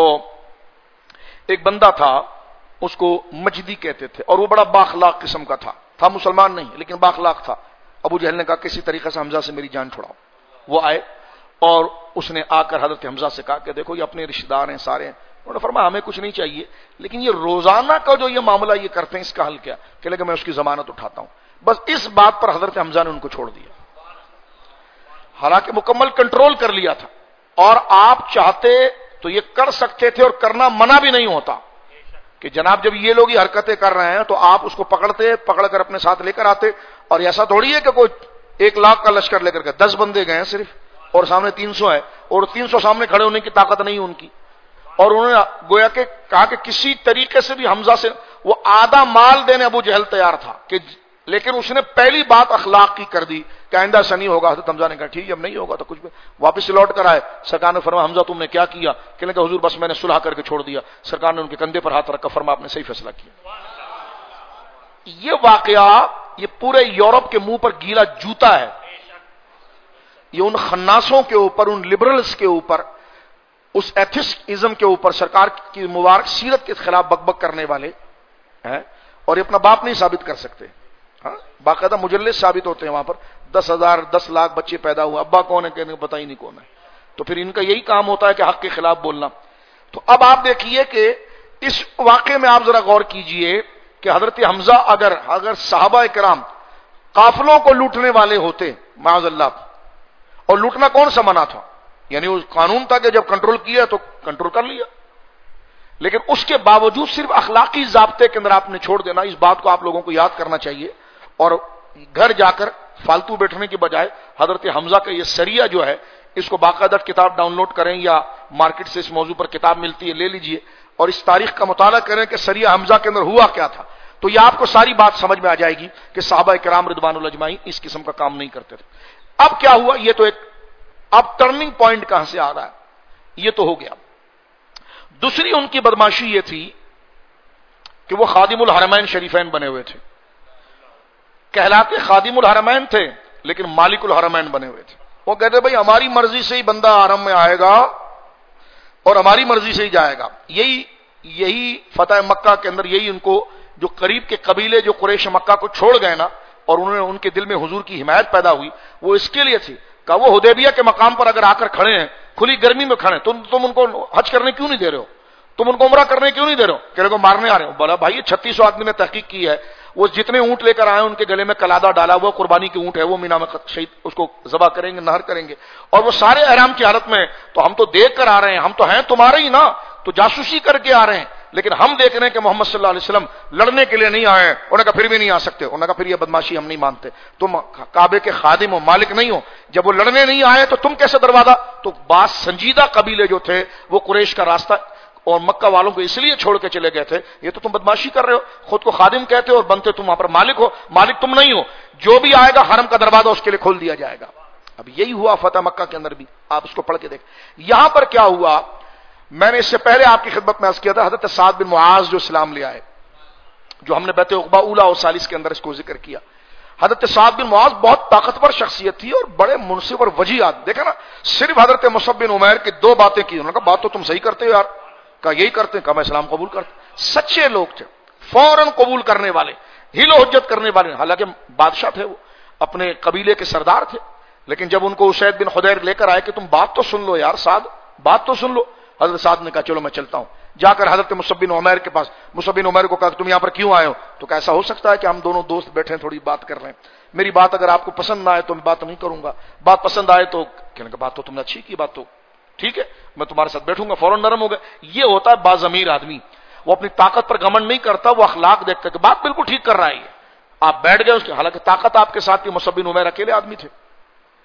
ایک بندہ تھا, اس کو مجدی کہتے تھے, اور وہ بڑا بااخلاق قسم کا تھا مسلمان نہیں لیکن بااخلاق تھا. ابو جہل نے کہا کسی طریقے سے حمزہ سے میری جان چھڑاؤ. وہ آئے اور اس نے آ کر حضرت حمزہ سے کہا کہ دیکھو یہ اپنے رشتہ دار ہیں سارے ہیں. انہوں نے فرمایا ہمیں کچھ نہیں چاہیے, لیکن یہ روزانہ کا جو یہ معاملہ یہ کرتے ہیں اس کا حل کیا؟ کہ لے کہ میں اس کی ضمانت اٹھاتا ہوں. بس اس بات پر حضرت حمزہ نے ان کو چھوڑ دیا, حالانکہ مکمل کنٹرول کر لیا تھا. اور آپ چاہتے تو یہ کر سکتے تھے اور کرنا منع بھی نہیں ہوتا کہ جناب جب یہ لوگ یہ حرکتیں کر رہے ہیں تو آپ اس کو پکڑ کر اپنے ساتھ لے کر آتے. اور ایسا تھوڑی ہے کہ کوئی 1 لاکھ کا لشکر لے کر گئے, 10 بندے گئے صرف اور سامنے 300 ہے, اور 300 سامنے کھڑے ہونے کی طاقت نہیں ان کی. اور انہوں نے گویا کہ کہا کہ کسی طریقے سے بھی حمزہ سے وہ آدھا مال دینے ابو جہل تیار تھا کہ, لیکن اس نے پہلی بات اخلاق کی کر دی کہ آئندہ ایسا نہیں ہوگا. حضرت حمزہ نے کہا ٹھیک, جب نہیں ہوگا تو کچھ بھی. واپس لوٹ کر آئے, سرکار نے فرمایا حمزہ تم نے کیا کیا؟ کہنے کہ حضور بس میں نے صلح کر کے چھوڑ دیا. سرکار نے ان کے کندھے پر ہاتھ رکھا, فرمایا آپ نے صحیح فیصلہ کیا. یہ واقعہ یہ پورے یورپ کے منہ پر گیلا جوتا ہے. یہ ان خناسوں کے اوپر, ان لبرلز کے اوپر, اس ایتھسٹزم کے اوپر, سرکار کی مبارک سیرت کے خلاف بک بک کرنے والے ہیں, اور یہ اپنا باپ نہیں ثابت کر سکتے. ہاں, باقاعدہ مجلس ثابت ہوتے ہیں وہاں پر. 10,000 10 لاکھ بچے پیدا ہوئے, ابا کون ہے کہنے کو پتہ ہی نہیں کون ہے. تو پھر ان کا یہی کام ہوتا ہے کہ حق کے خلاف بولنا. تو اب آپ دیکھیے کہ اس واقعے میں آپ ذرا غور کیجئے کہ حضرت حمزہ اگر صحابہ کرام قافلوں کو لوٹنے والے ہوتے معاذ اللہ, اور لوٹنا کون سا منع تھا, یعنی وہ قانون تھا کہ جب کنٹرول کیا تو کنٹرول کر لیا, لیکن اس کے باوجود صرف اخلاقی ضابطے کے اندر آپ نے چھوڑ دینا. اس بات کو آپ لوگوں کو یاد کرنا چاہیے, اور گھر جا کر فالتو بیٹھنے کی بجائے حضرت حمزہ کا یہ سریہ جو ہے اس کو باقاعدہ کتاب ڈاؤن لوڈ کریں, یا مارکیٹ سے اس موضوع پر کتاب ملتی ہے لے لیجئے, اور اس تاریخ کا مطالعہ کریں کہ سریہ حمزہ کے اندر ہوا کیا تھا. تو یہ آپ کو ساری بات سمجھ میں آ جائے گی کہ صحابہ کرام رضوان اللہ اجمعین اس قسم کا کام نہیں کرتے تھے. اب کیا ہوا, یہ تو ایک اب ٹرننگ پوائنٹ کہاں سے آ رہا ہے, یہ تو ہو گیا. دوسری ان کی بدماشی یہ تھی کہ وہ خادم الحرمین شریفین بنے ہوئے تھے. کہلاتے خادم الحرمین تھے لیکن مالک الحرمین بنے ہوئے تھے. وہ کہتے بھائی ہماری مرضی سے ہی بندہ حرم میں آئے گا اور ہماری مرضی سے ہی جائے گا. یہی فتح مکہ کے اندر یہی ان کو جو قریب کے قبیلے جو قریش مکہ کو چھوڑ گئے نا, اور انہوں نے ان کے دل میں حضور کی حمایت پیدا ہوئی, وہ اس کے لیے تھی کہ وہ حدیبیہ کے مقام پر اگر آ کر کھڑے ہیں, کھلی گرمی میں کھڑے, تم ان کو حج کرنے کیوں نہیں دے رہے ہو, تم ان کو عمرہ کرنے کیوں نہیں دے رہے ہو, کہ کو مارنے آ رہے ہو. بولا بھائی 3600 آدمی نے تحقیق کی ہے, وہ جتنے اونٹ لے کر آئے ان کے گلے میں کلادہ ڈالا ہوا قربانی کے اونٹ ہے, وہ مینا میں شہید اس کو ذبح کریں گے, نہر کریں گے, اور وہ سارے احرام کی حالت میں. تو ہم تو دیکھ کر آ رہے ہیں, ہم تو ہیں تمہارے ہی نا, تو جاسوسی کر کے آ رہے ہیں, لیکن ہم دیکھ رہے ہیں کہ محمد صلی اللہ علیہ وسلم لڑنے کے لیے نہیں آئے. انہوں نے کہا پھر بھی نہیں آ سکتے. انہوں نے کہا پھر یہ بدماشی ہم نہیں مانتے, تم کعبے کے خادم ہو, مالک نہیں ہو. جب وہ لڑنے نہیں آئے تو تم کیسے دروازہ. تو بعض سنجیدہ قبیلے جو تھے وہ قریش کا راستہ اور مکہ والوں کو اس لیے چھوڑ کے چلے گئے تھے, یہ تو تم بدماشی کر رہے ہو, خود کو خادم کہتے ہو اور بنتے تم وہاں پر مالک ہو. مالک تم نہیں ہو, جو بھی آئے گا حرم کا دروازہ اس کے لیے کھول دیا جائے گا. اب یہی ہوا فتح مکہ کے اندر بھی, آپ اس کو پڑھ کے دیکھ. یہاں پر کیا ہوا, میں نے اس سے پہلے آپ کی خدمت میں عرض کیا تھا, حضرت سعد بن معاذ جو اسلام لے آئے, جو ہم نے بیعت عقبہ اولا اور ثالث کے اندر اس کو ذکر کیا. حضرت سعد بن معاذ بہت طاقتور شخصیت تھی اور بڑے منصف اور وجیح آدمی. دیکھا نا, صرف حضرت مصعب بن عمیر کی 2 باتیں کی, انہوں نے کہا بات تو تم صحیح کرتے ہو یار, کہا یہی کرتے ہیں, کہا میں اسلام قبول کرتا. سچے لوگ تھے, فوراً قبول کرنے والے, ہل و حجت کرنے والے. حالانکہ بادشاہ تھے, وہ اپنے قبیلے کے سردار تھے, لیکن جب ان کو اسید بن خدیر لے کر آئے کہ تم بات تو سن لو یار سعد, بات تو سن لو, حضرت سعد نے کہا چلو میں چلتا ہوں. جا کر حضرت مصعب بن عمیر کے پاس, مصعب بن عمیر کو کہا کہ تم یہاں پر کیوں آئے ہو. تو کیسا ہو سکتا ہے کہ ہم دونوں دوست بیٹھے ہیں تھوڑی بات کر رہے ہیں, میری بات اگر آپ کو پسند نہ آئے تو میں بات نہیں کروں گا, بات پسند آئے تو کہنے کا بات تو تم نے اچھی کی, بات تو ٹھیک ہے, میں تمہارے ساتھ بیٹھوں گا. فوراً نرم ہو گئے. یہ ہوتا ہے باضمیر آدمی, وہ اپنی طاقت پر گھمنڈ نہیں کرتا, وہ اخلاق دیکھتا کہ بات بالکل ٹھیک کر رہا ہے. آپ بیٹھ گئے اس کے, حالانکہ طاقت آپ کے ساتھ تھی, مصعب بن عمیر اکیلے آدمی تھے.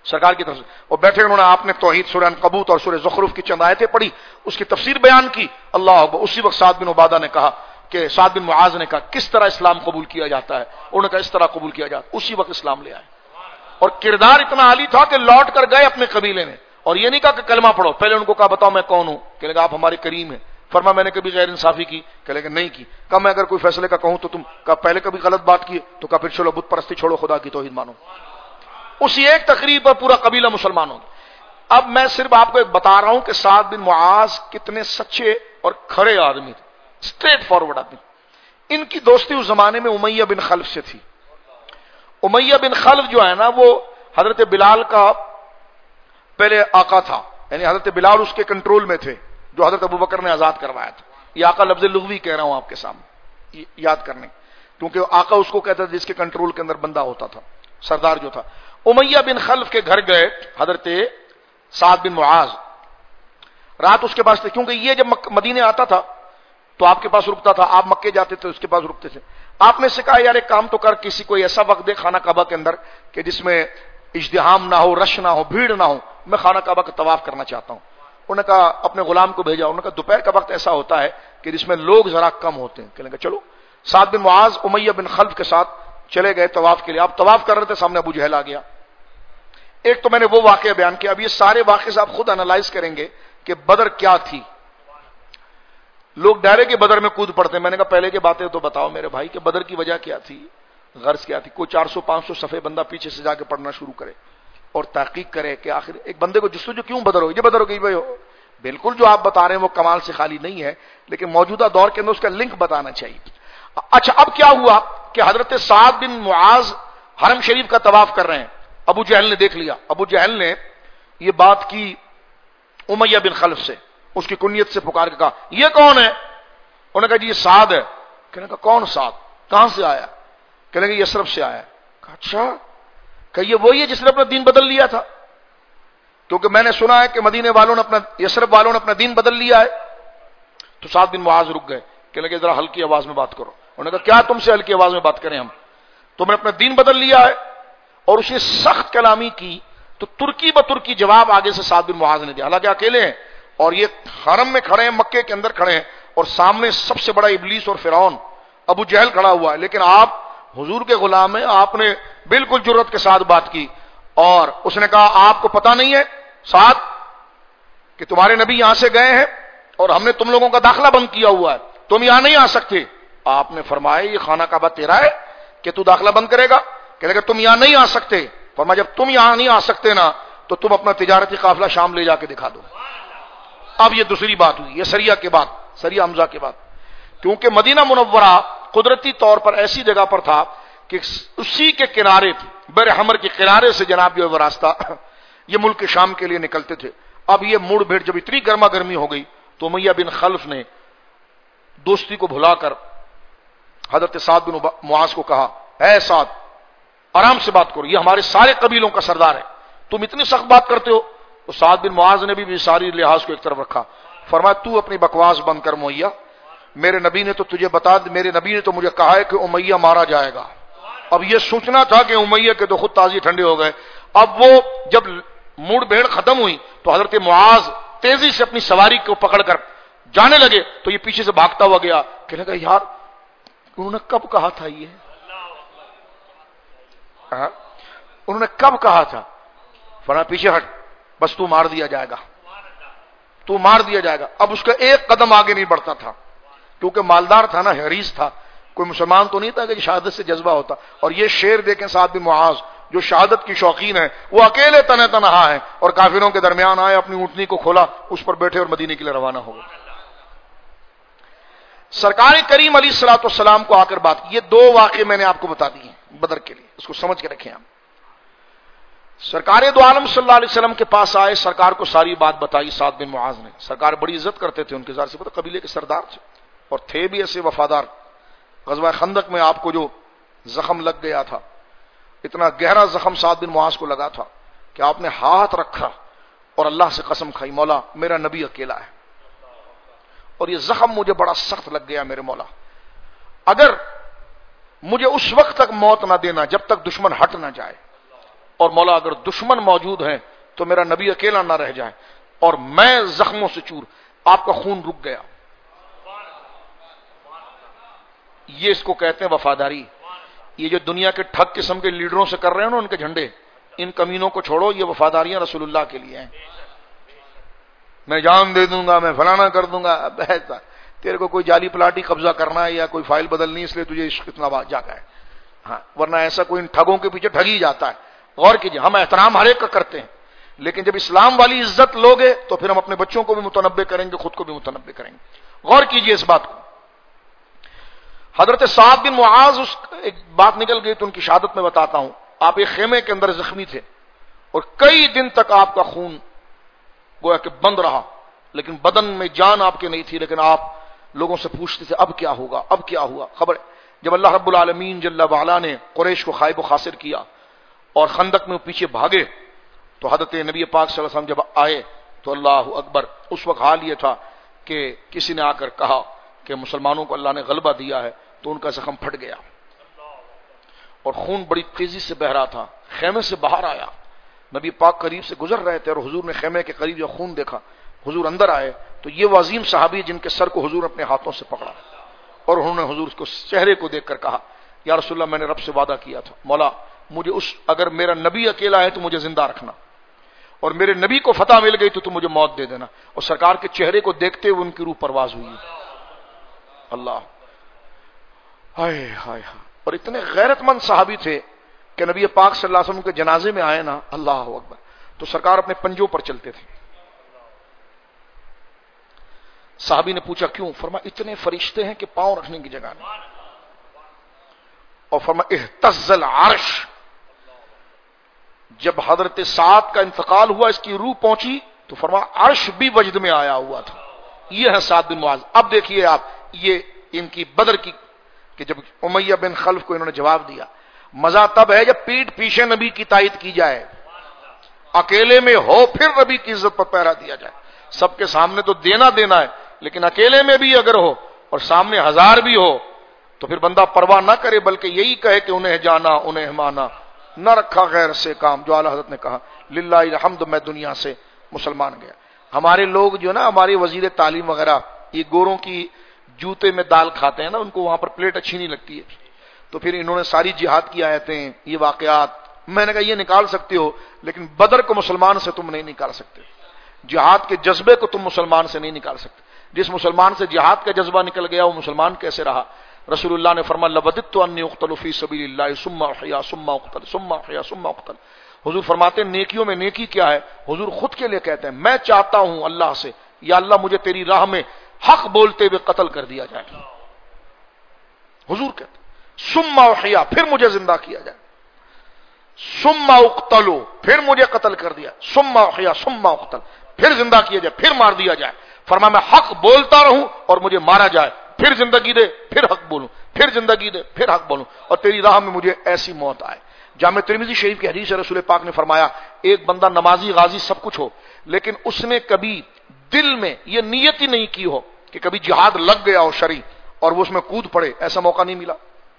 سرکار کی طرف سے. اور بیٹھے انہوں نے آپ نے توحید سورہ عنکبوت اور سورہ زخرف کی چند آیتیں پڑھی, اس کی تفسیر بیان کی. اللہ اکبر. اسی وقت سعد بن عبادہ نے کہا کہ سعد بن معاذ نے کہا کس طرح اسلام قبول کیا جاتا ہے؟ انہوں نے کہا اس طرح قبول کیا جاتا ہے. اسی وقت اسلام لے آئے. اور کردار اتنا عالی تھا کہ لوٹ کر گئے اپنے قبیلے نے, اور یہ نہیں کہا کہ کلمہ پڑھو. پہلے ان کو کہا بتاؤ میں کون ہوں؟ کہ لگا آپ ہمارے کریم ہیں. فرما میں نے کبھی غیر انصافی کی؟ کہ لگا نہیں کی. کہا میں اگر کوئی فیصلے کا کہوں تو تم؟ کہا پہلے کبھی غلط بات کی؟ تو کہا پھر چلو بت پرستی چھوڑو, خدا کی توحید مانو. اسی ایک تقریر پر پورا قبیلہ مسلمان ہو گیا. اب میں صرف آپ کو ایک بتا رہا ہوں کہ سعد بن معاذ کتنے سچے اور کھڑے آدمی تھے, اسٹریٹ فارورڈ آدمی. ان کی دوستی اس زمانے میں امیہ بن خلف سے تھی. امیہ بن خلف جو ہے نا وہ حضرت بلال کا پہلے آقا تھا, یعنی حضرت بلال اس کے کنٹرول میں تھے جو حضرت ابوبکر نے آزاد کروایا تھا. یہ آقا لفظ لغوی کہہ رہا ہوں آپ کے سامنے یاد کرنے, کیونکہ آقا اس کو کہتا تھا جس کے کنٹرول کے اندر بندہ ہوتا تھا, سردار جو تھا. امیہ بن خلف کے گھر گئے حضرت سعد بن معاذ, رات اس کے پاس تھے, کیونکہ یہ جب مدینے آتا تھا تو آپ کے پاس رکتا تھا, آپ مکے جاتے تھے اس کے پاس رکتے تھے. آپ نے سے کہا یار ایک کام تو کر, کسی کو ایسا وقت دے خانہ کعبہ کے اندر کہ جس میں اجتحام نہ ہو, رش نہ ہو, بھیڑ نہ ہو, میں خانہ کعبہ کا طواف کرنا چاہتا ہوں. انہوں نے کہا اپنے غلام کو بھیجا, انہوں نے کہا دوپہر کا وقت ایسا ہوتا ہے کہ جس میں لوگ ذرا کم ہوتے ہیں. کہنے لگا چلو. سعد بن معاذ امیہ بن خلف کے ساتھ چلے گئے طواف کے لیے. آپ طواف کر رہے تھے, سامنے ابو جہل آ گیا. ایک تو میں نے وہ واقعہ بیان کیا, اب یہ سارے واقعے سے آپ خود انالائز کریں گے کہ بدر کیا تھی. لوگ ڈرے کہ بدر میں کود پڑتے ہیں. میں نے کہا پہلے کی باتیں تو بتاؤ میرے بھائی کہ بدر کی وجہ کیا تھی, غرض کیا تھی. کوئی 400-500 صفحے بندہ پیچھے سے جا کے پڑھنا شروع کرے اور تحقیق کرے کہ آخر ایک بندے کو جستجو کیوں بدر ہو, یہ بدر ہو گئی بھائی ہو. بالکل جو آپ بتا رہے ہیں وہ کمال سے خالی نہیں ہے, لیکن موجودہ دور کے اندر اس کا لنک بتانا چاہیے. اچھا اب کیا ہوا کہ حضرت سعد بن معاذ حرم شریف کا طواف کر رہے ہیں. ابو جہل نے دیکھ لیا. ابو جہل نے یہ بات کی امیہ بن خلف سے, اس کی کنیت سے پکار کے کہا یہ کون ہے؟ انہوں نے کہا جی یہ سعد ہے. کہنے کا کون سعد, کہاں سے آیا؟ کہنے کہ یثرب سے آیا. کہا اچھا, کہ یہ وہی ہے جس نے اپنا دین بدل لیا تھا؟ کیونکہ میں نے سنا ہے کہ مدینے والوں نے اپنا, یثرب والوں نے اپنا دین بدل لیا ہے. تو سعد بن معاذ رک گئے. کہنے کہ ذرا ہلکی آواز میں بات کرو. انہوں نے کہا کیا تم سے ہلکی آواز میں بات کریں ہم, تم نے اپنا دین بدل لیا ہے. اور اس نے سخت کلامی کی تو ترکی بترکی جواب آگے سے سعد بن معاذ نے دیا. حالانکہ اکیلے ہیں اور یہ حرم میں کھڑے ہیں, مکے کے اندر کھڑے ہیں, اور سامنے سب سے بڑا ابلیس اور فرعون ابو جہل کھڑا ہوا ہے, لیکن آپ حضور کے غلام ہیں, آپ نے بالکل جرأت کے ساتھ بات کی. اور اس نے کہا آپ کو پتا نہیں ہے سعد کہ تمہارے نبی یہاں سے گئے ہیں اور ہم نے تم لوگوں کا داخلہ بند کیا ہوا ہے, تم یہاں نہیں آ سکتے. آپ نے فرمایا یہ خانہ کعبہ تیرا ہے کہ تو داخلہ بند کرے گا؟ کہ لگا تم یہاں نہیں آ سکتے. فرمایا جب تم یہاں نہیں آ سکتے نا تو تم اپنا تجارتی قافلہ شام لے جا کے دکھا دو. اب یہ دوسری بات ہوئی, یہ سریہ کے بعد, سریہ حمزہ کے بعد, کیونکہ مدینہ منورہ قدرتی طور پر ایسی جگہ پر تھا کہ اسی کے کنارے, بر حمر کے کنارے سے جناب جو ہے وہ راستہ یہ ملک شام کے لیے نکلتے تھے. اب یہ مڑ بھیڑ جب اتنی گرما گرمی ہو گئی تو امیہ بن خلف نے دوستی کو بھلا کر حضرت سعد بن معاذ کو کہا اے سعد آرام سے بات کرو, یہ ہمارے سارے قبیلوں کا سردار ہے, تم اتنی سخت بات کرتے ہو. تو سعد بن معاذ نے بھی ساری لحاظ کو ایک طرف رکھا. فرمایا تو اپنی بکواس بند کر امیہ, میرے نبی نے تو تجھے بتا, میرے نبی نے تو مجھے کہا ہے کہ امیہ مارا جائے گا. اب یہ سوچنا تھا کہ امیہ کے تو خود تازی ٹھنڈے ہو گئے. اب وہ جب موڑ بھیڑ ختم ہوئی تو حضرت معاذ تیزی سے اپنی سواری کو پکڑ کر جانے لگے تو یہ پیچھے سے بھاگتا ہوا گیا. کہنے لگا یار انہوں نے کب کہا تھا, یہ انہوں نے کب کہا تھا؟ فرمایا پیچھے ہٹ, بس تو مار دیا جائے گا, تو مار دیا جائے گا. اب اس کا ایک قدم آگے نہیں بڑھتا تھا کیونکہ مالدار تھا نا, حریص تھا, کوئی مسلمان تو نہیں تھا کہ شہادت سے جذبہ ہوتا. اور یہ شیر دیکھیں سعد بن معاذ جو شہادت کی شوقین ہے, وہ اکیلے تنہ تنہا ہے اور کافروں کے درمیان آئے, اپنی اونٹنی کو کھولا, اس پر بیٹھے اور مدینے کے لیے روانہ ہو گئے. سرکار کریم علیہ الصلوۃ والسلام کو آ کر بات کی. یہ دو واقعے میں نے آپ کو بتا دیے بدر کے لیے, اس کو سمجھ کے رکھیں آپ. سرکار دو عالم صلی اللہ علیہ وسلم کے پاس آئے, سرکار کو ساری بات بتائی سعد بن معاذ نے. سرکار بڑی عزت کرتے تھے ان کے, ظاہر سے پتہ قبیلے کے سردار تھے اور تھے بھی ایسے وفادار. غزوہ خندق میں آپ کو جو زخم لگ گیا تھا, اتنا گہرا زخم سعد بن معاذ کو لگا تھا کہ آپ نے ہاتھ رکھا اور اللہ سے قسم کھائی, مولا میرا نبی اکیلا ہے اور یہ زخم مجھے بڑا سخت لگ گیا میرے مولا, اگر مجھے اس وقت تک موت نہ دینا جب تک دشمن ہٹ نہ جائے. اور مولا اگر دشمن موجود ہیں تو میرا نبی اکیلا نہ رہ جائے اور میں زخموں سے چور. آپ کا خون رک گیا. یہ اس کو کہتے ہیں وفاداری. یہ جو دنیا کے ٹھگ قسم کے لیڈروں سے کر رہے ہیں نا ان کے جھنڈے، ان کمینوں کو چھوڑو. یہ وفاداریاں رسول اللہ کے لیے ہیں. میں جان دے دوں گا، میں فلانا کر دوں گا. اب ایسا تیرے کو کوئی جعلی پلاٹی قبضہ کرنا ہے یا کوئی فائل بدلنی اس لیے تجھے عشق اتنا جاگا ہے. ہاں، ورنہ ایسا کوئی ان ٹھگوں کے پیچھے ٹھگی جاتا ہے. غور کیجیے، ہم احترام ہر ایک کا کرتے ہیں، لیکن جب اسلام والی عزت لوگے تو پھر ہم اپنے بچوں کو بھی متنبع کریں گے، خود کو بھی متنبع کریں گے. غور کیجیے اس بات کو. حضرت سعد بن معاذ، ایک بات نکل گئی تو ان کی شہادت میں بتاتا ہوں. آپ ایک خیمے کے اندر زخمی تھے اور کئی دن تک آپ کا خون گویا کہ بند رہا، لیکن بدن میں جان آپ کے نہیں تھی. لیکن آپ لوگوں سے پوچھتے تھے اب کیا ہوگا، اب کیا ہوا. خبر جب اللہ رب العالمین جل وعلا نے قریش کو خائب و خاسر کیا اور خندق میں پیچھے بھاگے تو حضرت نبی پاک صلی اللہ علیہ وسلم جب آئے تو اللہ اکبر، اس وقت حال یہ تھا کہ کسی نے آ کر کہا کہ مسلمانوں کو اللہ نے غلبہ دیا ہے، تو ان کا زخم پھٹ گیا اور خون بڑی تیزی سے بہ رہا تھا. خیمے سے باہر آیا، نبی پاک قریب سے گزر رہے تھے اور حضور نے خیمے کے قریب جو خون دیکھا، حضور اندر آئے تو یہ وہ عظیم صحابی جن کے سر کو حضور اپنے ہاتھوں سے پکڑا اور انہوں نے حضور کو چہرے کو دیکھ کر کہا یا رسول اللہ، میں نے رب سے وعدہ کیا تھا، مولا مجھے اگر میرا نبی اکیلا ہے تو مجھے زندہ رکھنا، اور میرے نبی کو فتح مل گئی تو مجھے موت دے دینا. اور سرکار کے چہرے کو دیکھتے ہوئے ان کی روح پرواز ہوئی. اللہ ہائے ہائے. اور اتنے غیرت مند صحابی تھے کہ نبی پاک صلی اللہ علیہ وسلم کے جنازے میں آئے نا، اللہ اکبر، تو سرکار اپنے پنجوں پر چلتے تھے. صحابی نے پوچھا کیوں؟ فرمایا اتنے فرشتے ہیں کہ پاؤں رکھنے کی جگہ نہیں. اور فرمایا اہتز العرش. جب حضرت سعد کا انتقال ہوا، اس کی روح پہنچی تو فرمایا عرش بھی وجد میں آیا ہوا تھا. یہ ہے سعد بن معاذ. اب دیکھیے آپ، یہ ان کی بدر کی کہ جب امیہ بن خلف کو انہوں نے جواب دیا. مزہ تب ہے جب پیٹ پیچھے نبی کی تائید کی جائے، اکیلے میں ہو پھر نبی کی عزت پر پہرا دیا جائے. سب کے سامنے تو دینا ہے، لیکن اکیلے میں بھی اگر ہو اور سامنے ہزار بھی ہو تو پھر بندہ پرواہ نہ کرے، بلکہ یہی کہے کہ انہیں جانا انہیں مانا، نہ رکھا غیر سے کام. جو اعلیٰ حضرت نے کہا للہ الحمد، میں دنیا سے مسلمان گیا. ہمارے لوگ جو نا، ہمارے وزیر تعلیم وغیرہ، یہ گوروں کی جوتے میں دال کھاتے ہیں نا، ان کو وہاں پر پلیٹ اچھی نہیں لگتی ہے، تو پھر انہوں نے ساری جہاد کی آیتیں، یہ واقعات، میں نے کہا یہ نکال سکتے ہو لیکن بدر کو مسلمان سے تم نہیں نکال سکتے. جہاد کے جذبے کو تم مسلمان سے نہیں نکال سکتے. جس مسلمان سے جہاد کا جذبہ نکل گیا وہ مسلمان کیسے رہا؟ رسول اللہ نے فرمایا لوددت انی اقتل فی سبیل اللہ ثم احیا ثم اقتل ثم احیا ثم اقتل. حضور فرماتے ہیں نیکیوں میں نیکی کیا ہے؟ حضور خود کے لیے کہتے ہیں میں چاہتا ہوں اللہ سے، یا اللہ مجھے تیری راہ میں حق بولتے ہوئے قتل کر دیا جائے. حضور کہتے ہیں ثم احیا، پھر مجھے زندہ کیا جائے، ثم اقتل، پھر مجھے قتل کر دیا، ثم احیا ثم اقتل، پھر زندہ کیا جائے، پھر مار دیا جائے. فرمایا میں حق بولتا رہوں اور مجھے مارا جائے، پھر زندگی دے، پھر حق بولوں، پھر زندگی دے، پھر حق بولوں، اور تیری راہ میں مجھے ایسی موت آئے. جامع ترمذی شریف کی حدیث ہے، رسول پاک نے فرمایا ایک بندہ نمازی غازی سب کچھ ہو، لیکن اس نے کبھی دل میں یہ نیت ہی نہیں کی ہو کہ کبھی جہاد لگ گیا ہو شرعی اور وہ اس میں کود پڑے، ایسا موقع نہیں ملا.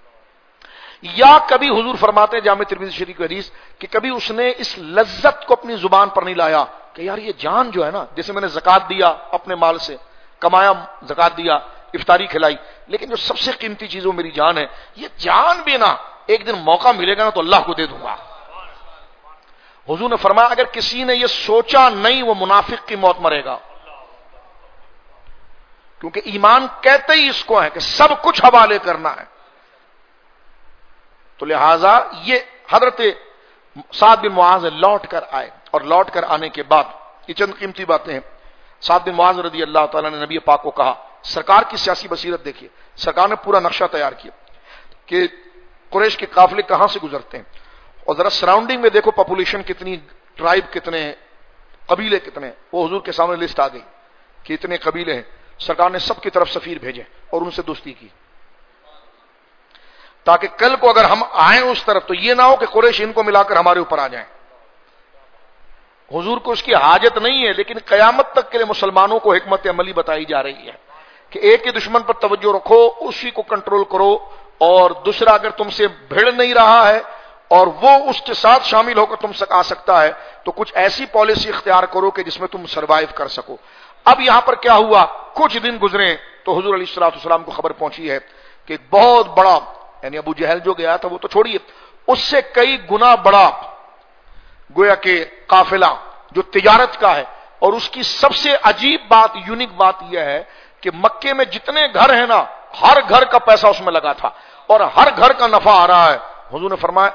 یا کبھی حضور فرماتے ہیں جامع ترمذی شریف کی حدیث کہ کبھی اس نے اس لذت کو اپنی زبان پر نہیں لایا کہ یار یہ جان جو ہے نا، جیسے میں نے زکات دیا، اپنے مال سے کمایا، زکات دیا، افطاری کھلائی، لیکن جو سب سے قیمتی چیز وہ میری جان ہے، یہ جان بھی نا ایک دن موقع ملے گا نا تو اللہ کو دے دوں گا. حضور نے فرمایا اگر کسی نے یہ سوچا نہیں وہ منافق کی موت مرے گا، کیونکہ ایمان کہتے ہی اس کو ہے کہ سب کچھ حوالے کرنا ہے. تو لہذا یہ حضرت سعد بن معاذ لوٹ کر آئے، اور لوٹ کر آنے کے بعد یہ چند قیمتی باتیں ہیں. سعد بن معاذ رضی اللہ تعالیٰ نے نبی پاک کو کہا، سرکار کی سیاسی بصیرت دیکھیے، سرکار نے پورا نقشہ تیار کیا کہ قریش کے قافلے کہاں سے گزرتے ہیں، اور ذرا سراؤنڈنگ میں دیکھو پاپولیشن کتنی، ٹرائب کتنے ہیں، قبیلے کتنے ہیں. وہ حضور کے سامنے لسٹ آ گئی کہ اتنے قبیلے ہیں. سرکار نے سب کی طرف سفیر بھیجے اور ان سے دوستی کی، تاکہ کل کو اگر ہم آئیں اس طرف تو یہ نہ ہو کہ قریش ان کو ملا کر ہمارے اوپر آ جائیں. حضور کو اس کی حاجت نہیں ہے، لیکن قیامت تک کے لیے مسلمانوں کو حکمت عملی بتائی جا رہی ہے کہ ایک ہی دشمن پر توجہ رکھو، اسی کو کنٹرول کرو، اور دوسرا اگر تم سے بھیڑ نہیں رہا ہے اور وہ اس کے ساتھ شامل ہو کر تم سے آ سکتا ہے تو کچھ ایسی پالیسی اختیار کرو کہ جس میں تم سروائیو کر سکو. اب یہاں پر کیا ہوا, کچھ دن گزرے تو حضور علیہ الصلوۃ والسلام کو خبر پہنچی ہے کہ ایک بہت بڑا, یعنی ابو جہل جو گیا تھا وہ تو چھوڑیے, اس سے کئی گنا بڑا گویا کہ قافلہ جو تجارت کا ہے, اور اس کی سب سے عجیب بات, یونیک بات یہ ہے کہ مکے میں جتنے گھر ہیں نا, ہر گھر کا پیسہ اس میں لگا تھا اور ہر گھر کا نفع آ رہا ہے. حضور نے فرمایا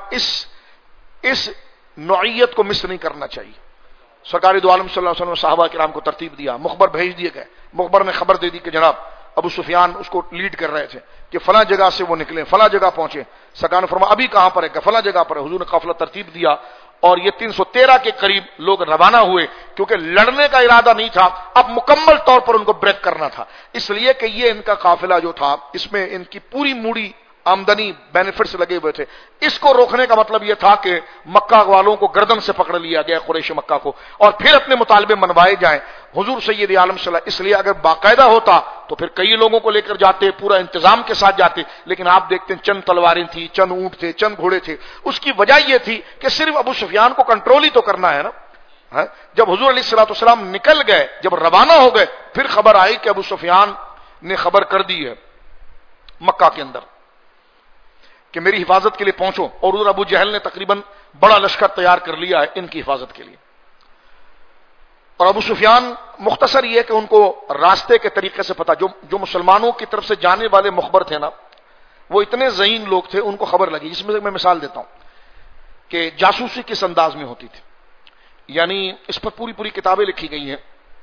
اس نوعیت کو مس نہیں کرنا چاہیے. سرکار دو عالم صلی اللہ علیہ وسلم نے صحابہ کرام کو ترتیب دیا, مخبر بھیج دیے گئے. مخبر نے خبر دے دی کہ جناب ابو سفیان اس کو لیڈ کر رہے تھے کہ فلاں جگہ سے وہ نکلے, فلاں جگہ پہنچے. سرکار نے فرمایا ابھی کہاں پر ہے, کہ فلاں جگہ پر ہے. حضور نے قافلہ ترتیب دیا اور یہ 313 کے قریب لوگ روانہ ہوئے, کیونکہ لڑنے کا ارادہ نہیں تھا, اب مکمل طور پر ان کو بریک کرنا تھا. اس لیے کہ یہ ان کا قافلہ جو تھا اس میں ان کی پوری موڑی آمدنی بینیفٹس لگے ہوئے تھے. اس کو روکنے کا مطلب یہ تھا کہ مکہ والوں کو گردن سے پکڑ لیا گیا, قریش مکہ کو, اور پھر اپنے مطالبے منوائے جائیں. حضور سید عالم صلی اللہ, اس لیے اگر باقاعدہ ہوتا تو پھر کئی لوگوں کو لے کر جاتے, پورا انتظام کے ساتھ جاتے, لیکن آپ دیکھتے ہیں چند تلواریں تھیں, چند اونٹ تھے, چند گھوڑے تھے. اس کی وجہ یہ تھی کہ صرف ابو سفیان کو کنٹرول ہی تو کرنا ہے نا. جب حضور علیہ الصلوۃ والسلام نکل گئے, جب روانہ ہو گئے, پھر خبر آئی کہ ابو سفیان نے خبر کر دی ہے مکہ کے اندر کہ میری حفاظت کے لیے پہنچو, اور ادھر ابو جہل نے تقریباً بڑا لشکر تیار کر لیا ہے ان کی حفاظت کے لیے. اور ابو سفیان, مختصر یہ کہ ان کو راستے کے طریقے سے پتا, جو مسلمانوں کی طرف سے جانے والے مخبر تھے نا, وہ اتنے ذہین لوگ تھے, ان کو خبر لگی. جس میں سے میں مثال دیتا ہوں کہ جاسوسی کس انداز میں ہوتی تھی, یعنی اس پر پوری کتابیں لکھی گئی ہیں.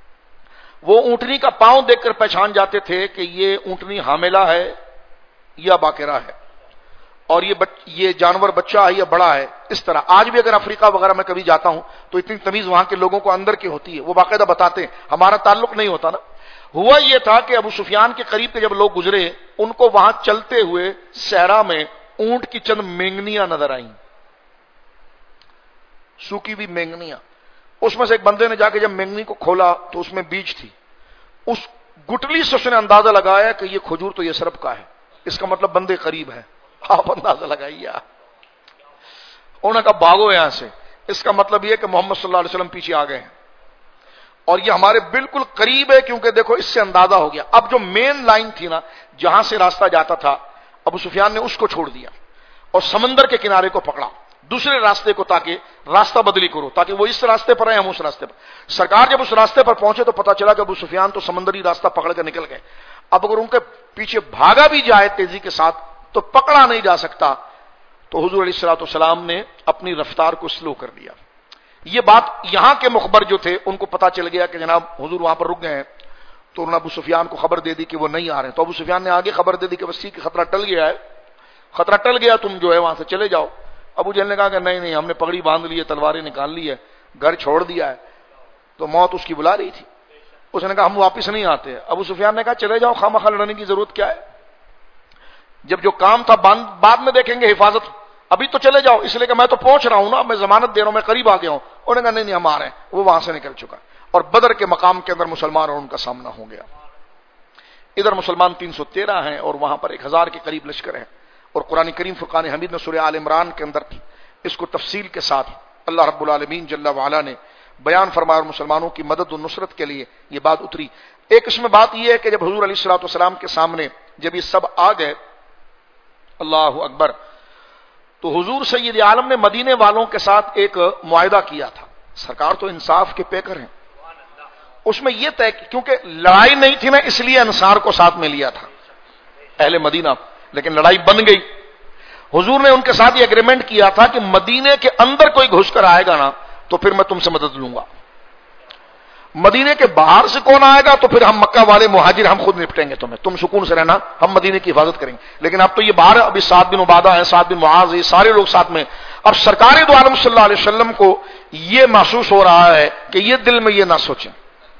وہ اونٹنی کا پاؤں دیکھ کر پہچان جاتے تھے کہ یہ اونٹنی حاملہ ہے یا باقرہ ہے, اور یہ جانور بچہ ہے یا بڑا ہے. اس طرح آج بھی اگر افریقہ وغیرہ میں کبھی جاتا ہوں تو اتنی تمیز وہاں کے لوگوں کو اندر کی ہوتی ہے, وہ باقاعدہ بتاتے ہیں, ہمارا تعلق نہیں ہوتا نا. ہوا یہ تھا کہ ابو سفیان کے قریب کے جب لوگ گزرے, ان کو وہاں چلتے ہوئے صحرا میں اونٹ کی چند مینگنیاں نظر آئیں, سوکی بھی مینگنیاں. اس میں سے ایک بندے نے جا کے جب مینگنی کو کھولا تو اس میں بیج تھی. اس گٹلی سے اس نے اندازہ لگایا کہ یہ کھجور تو یثرب کا ہے, اس کا مطلب بندے قریب ہے. آپ اندازہ لگائیے. انہوں نے کہا بھاگو یہاں سے, اس کا مطلب یہ کہ محمد صلی اللہ علیہ وسلم پیچھے آ گئے ہیں اور یہ ہمارے بالکل قریب ہے, کیونکہ دیکھو اس سے اندازہ ہو گیا. اب جو مین لائن تھی نا, جہاں سے راستہ جاتا تھا, ابو سفیان نے اس کو چھوڑ دیا اور سمندر کے کنارے کو پکڑا, دوسرے راستے کو, تاکہ راستہ بدلی کرو, تاکہ وہ اس راستے پر آئے, ہم اس راستے پر. سرکار جب اس راستے پر پہنچے تو پتا چلا کہ ابو سفیان تو سمندری راستہ پکڑ کر نکل گئے. اب اگر ان کے پیچھے بھاگا بھی جائے تیزی کے ساتھ تو پکڑا نہیں جا سکتا. تو حضور علیہ الصلوۃ والسلام نے اپنی رفتار کو سلو کر دیا. یہ بات یہاں کے مخبر جو تھے ان کو پتا چل گیا کہ جناب حضور وہاں پر رک گئے ہیں, تو انہوں نے ابو سفیان کو خبر دے دی کہ وہ نہیں آ رہے ہیں. تو ابو سفیان نے آگے خبر دے دی کہ بس ٹھیک ہے, خطرہ ٹل گیا ہے, خطرہ ٹل گیا, تم جو ہے وہاں سے چلے جاؤ. ابو جہل نے کہا کہ نہیں, ہم نے پگڑی باندھ لی ہے, تلواریں نکال لی ہے, گھر چھوڑ دیا ہے. تو موت اس کی بلا رہی تھی. اس نے کہا ہم واپس نہیں آتے. ابو سفیان نے کہا چلے جاؤ, خواہ لڑنے کی ضرورت کیا ہے, جب جو کام تھا بعد میں دیکھیں گے, حفاظت ابھی تو چلے جاؤ, اس لیے کہ میں تو پہنچ رہا ہوں نا, میں ضمانت دے رہا ہوں, میں قریب آ گیا ہوں. انہوں نے کہا نہیں ہم آ رہے ہیں. وہ وہاں سے نکل چکا اور بدر کے مقام کے اندر مسلمان اور ان کا سامنا ہو گیا. ادھر مسلمان 313 ہیں اور وہاں پر 1000 کے قریب لشکر ہیں. اور قرآن کریم فرقان حمید میں سورہ آل عمران کے اندر اس کو تفصیل کے ساتھ اللہ رب العالمین جل وعلا نے بیان فرمایا, اور مسلمانوں کی مدد و نصرت کے لیے یہ بات اتری. ایک اس میں بات یہ ہے کہ جب حضور علیہ الصلوۃ والسلام کے سامنے جب یہ سب آ گئے, اللہ اکبر, تو حضور سید عالم نے مدینے والوں کے ساتھ ایک معاہدہ کیا تھا. سرکار تو انصاف کے پیکر ہیں, اس میں یہ طے, کیونکہ لڑائی نہیں تھی نا, اس لیے انصار کو ساتھ میں لیا تھا اہل مدینہ, لیکن لڑائی بن گئی. حضور نے ان کے ساتھ یہ اگریمنٹ کیا تھا کہ مدینے کے اندر کوئی گھس کر آئے گا نا تو پھر میں تم سے مدد لوں گا, مدینے کے باہر سے کون آئے گا تو پھر ہم مکہ والے مہاجر ہم خود نپٹیں گے, تم سکون سے رہنا, ہم مدینے کی حفاظت کریں گے. لیکن اب تو یہ باہر, ابھی سعد بن عبادہ ہے, سعد بن معاذ, یہ سارے لوگ ساتھ میں. اب سرکار دو عالم صلی اللہ علیہ وسلم کو یہ محسوس ہو رہا ہے کہ یہ دل میں یہ نہ سوچیں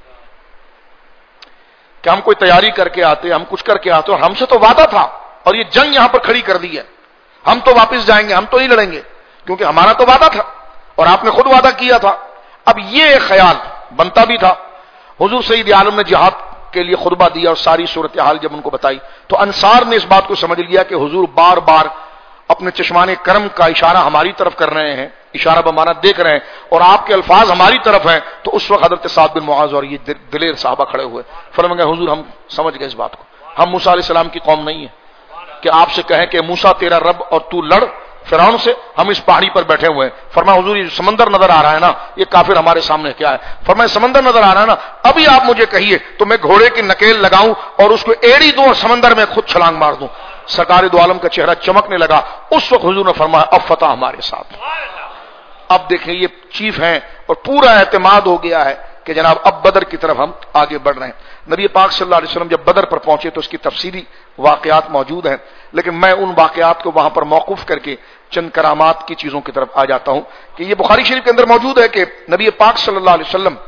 کہ ہم کوئی تیاری کر کے آتے, ہم کچھ کر کے آتے, اور ہم سے تو وعدہ تھا اور یہ جنگ یہاں پر کھڑی کر دی ہے, ہم تو واپس جائیں گے, ہم تو نہیں لڑیں گے, کیونکہ ہمارا تو وعدہ تھا اور آپ نے خود وعدہ کیا تھا. اب یہ خیال بنتا بھی تھا. حضور سید عالم نے جہاد کے لیے خطبہ دیا اور ساری صورتحال جب ان کو بتائی تو انصار نے اس بات کو سمجھ لیا کہ حضور بار بار اپنے چشمان کرم کا اشارہ ہماری طرف کر رہے ہیں، اشارہ بمانا دیکھ رہے ہیں، اور آپ کے الفاظ ہماری طرف ہیں، تو اس وقت حضرت سعد بن معاذ اور یہ دلیر صحابہ کھڑے ہوئے، فرمایا کہ حضور ہم سمجھ گئے اس بات کو، ہم موسیٰ علیہ السلام کی قوم نہیں ہے کہ آپ سے کہیں کہ موسیٰ تیرا رب اور تو لڑ فرعون سے، ہم اس پہاڑی پر بیٹھے ہوئے ہیں۔ فرمایا حضور یہ جو سمندر نظر آ رہا ہے نا، یہ کافر ہمارے سامنے کیا ہے؟ فرمایا سمندر نظر آ رہا ہے نا، ابھی آپ مجھے کہیے تو میں گھوڑے کی نکیل لگاؤں اور اس کو ایڑی دوں اور سمندر میں خود چھلانگ مار دوں۔ سرکار دو عالم کا چہرہ چمکنے لگا، اس وقت حضور نے فرمایا اب فتح ہمارے ساتھ۔ اب دیکھیں یہ چیف ہیں اور پورا اعتماد ہو گیا ہے کہ جناب اب بدر کی طرف ہم آگے بڑھ رہے ہیں۔ نبی پاک صلی اللہ علیہ وسلم جب بدر پر پہنچے تو اس کی تفصیلی واقعات موجود ہیں، لیکن میں ان واقعات کو وہاں پر موقوف کر کے چند کرامات کی چیزوں کی طرف آ جاتا ہوں کہ یہ بخاری شریف کے اندر موجود ہے کہ نبی پاک صلی اللہ علیہ وسلم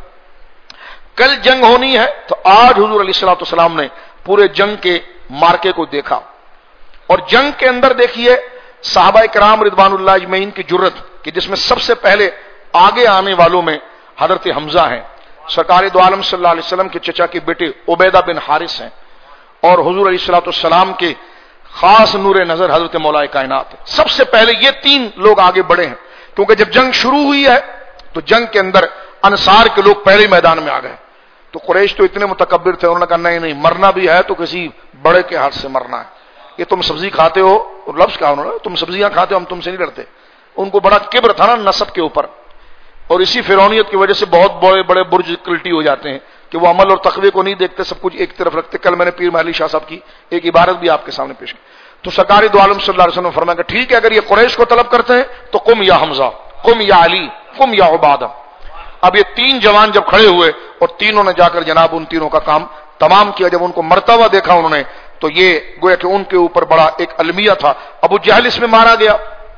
کل جنگ ہونی ہے تو آج حضور علیہ الصلوۃ والسلام نے پورے جنگ کے مارکے کو دیکھا، اور جنگ کے اندر دیکھیے صحابہ کرام رضوان اللہ اجمعین کی جرت کہ جس میں سب سے پہلے آگے آنے والوں میں حضرت حمزہ ہیں، سرکار دو عالم صلی اللہ علیہ وسلم کے چچا کے بیٹے عبیدہ بن حارث ہیں، اور حضور علیہ الصلوۃ والسلام کے خاص نور نظر حضرت مولا کائنات ہے۔ سب سے پہلے یہ تین لوگ آگے بڑھے ہیں، کیونکہ جب جنگ شروع ہوئی ہے تو جنگ کے اندر انصار کے لوگ پہلے میدان میں آ گئے، تو قریش تو اتنے متکبر تھے، انہوں نے کہا نہیں مرنا بھی ہے تو کسی بڑے کے ہاتھ سے مرنا ہے، یہ تم سبزی کھاتے ہو، اور لفظ کہا انہوں نے تم سبزیاں کھاتے ہو ہم تم سے نہیں ڈرتے۔ ان کو بڑا کبر تھا نا نسب کے اوپر، اور اسی فرعونیت کی وجہ سے بہت بڑے بڑے برج کلٹی ہو جاتے ہیں کہ وہ عمل اور تقوی کو نہیں دیکھتے، سب کچھ ایک طرف رکھتے۔ کل میں نے پیر محلی شاہ صاحب کی ایک عبارت بھی آپ کے سامنے پیش کی، تو سرکار دو عالم صلی اللہ علیہ وسلم نے فرمایا کہ ٹھیک ہے اگر یہ قریش کو طلب کرتے ہیں تو قم یا حمزہ، قم یا علی، قم یا عبادہ۔ اب یہ تین جوان جب کھڑے ہوئے اور تینوں نے جا کر جناب ان تینوں کا کام تمام کیا، جب ان کو مرتا ہوا دیکھا انہوں نے تو یہ گویا کہ ان کے اوپر بڑا ایک المیہ تھا۔ ابو جہل اس میں مارا گیا،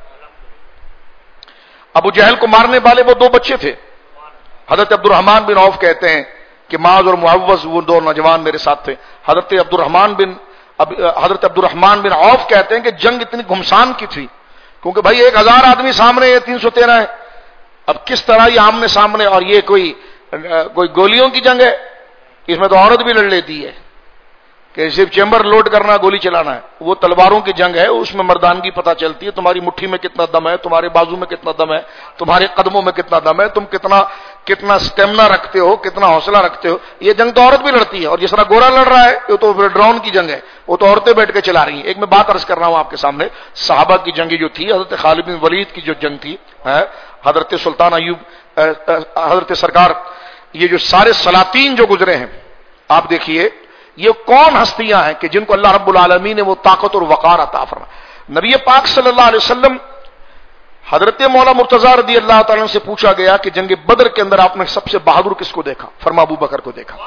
ابو جہل کو مارنے والے وہ دو بچے تھے، حضرت عبد الرحمن بن عوف کہتے ہیں کہ معاذ اور معوذ وہ دو نوجوان میرے ساتھ تھے۔ حضرت عبد الرحمن بن عوف کہتے ہیں کہ جنگ اتنی گھمسان کی تھی کیونکہ بھائی 1000 آدمی سامنے، یہ 313 ہے، اب کس طرح یہ آمنے سامنے، اور یہ کوئی گولیوں کی جنگ ہے، اس میں تو عورت بھی لڑ لیتی ہے کہ صرف چیمبر لوڈ کرنا گولی چلانا ہے، وہ تلواروں کی جنگ ہے، اس میں مردانگی پتہ چلتی ہے، تمہاری مٹھی میں کتنا دم ہے، تمہارے بازو میں کتنا دم ہے، تمہارے قدموں میں کتنا دم ہے، تم کتنا سٹیمنا رکھتے ہو، کتنا حوصلہ رکھتے ہو۔ یہ جنگ تو عورت بھی لڑتی ہے، اور جس طرح گورا لڑ رہا ہے یہ تو ڈرون کی جنگ ہے، وہ تو عورتیں بیٹھ کے چلا رہی ہیں۔ ایک میں بات عرض کر رہا ہوں آپ کے سامنے، صحابہ کی جنگی جو تھی، حضرت خالد بن ولید کی جو جنگ تھی، حضرت سلطان ایوب، حضرت سرکار، یہ جو سارے سلاطین جو گزرے ہیں، آپ دیکھیے یہ کون ہستیاں ہیں کہ جن کو اللہ رب العالمین نے وہ طاقت اور وقار عطا فرمایا۔ نبی پاک صلی اللہ علیہ وسلم حضرت مولا مرتضی رضی اللہ تعالیٰ سے پوچھا گیا کہ جنگ بدر کے اندر آپ نے سب سے بہادر کس کو دیکھا؟ فرما ابو بکر کو دیکھا۔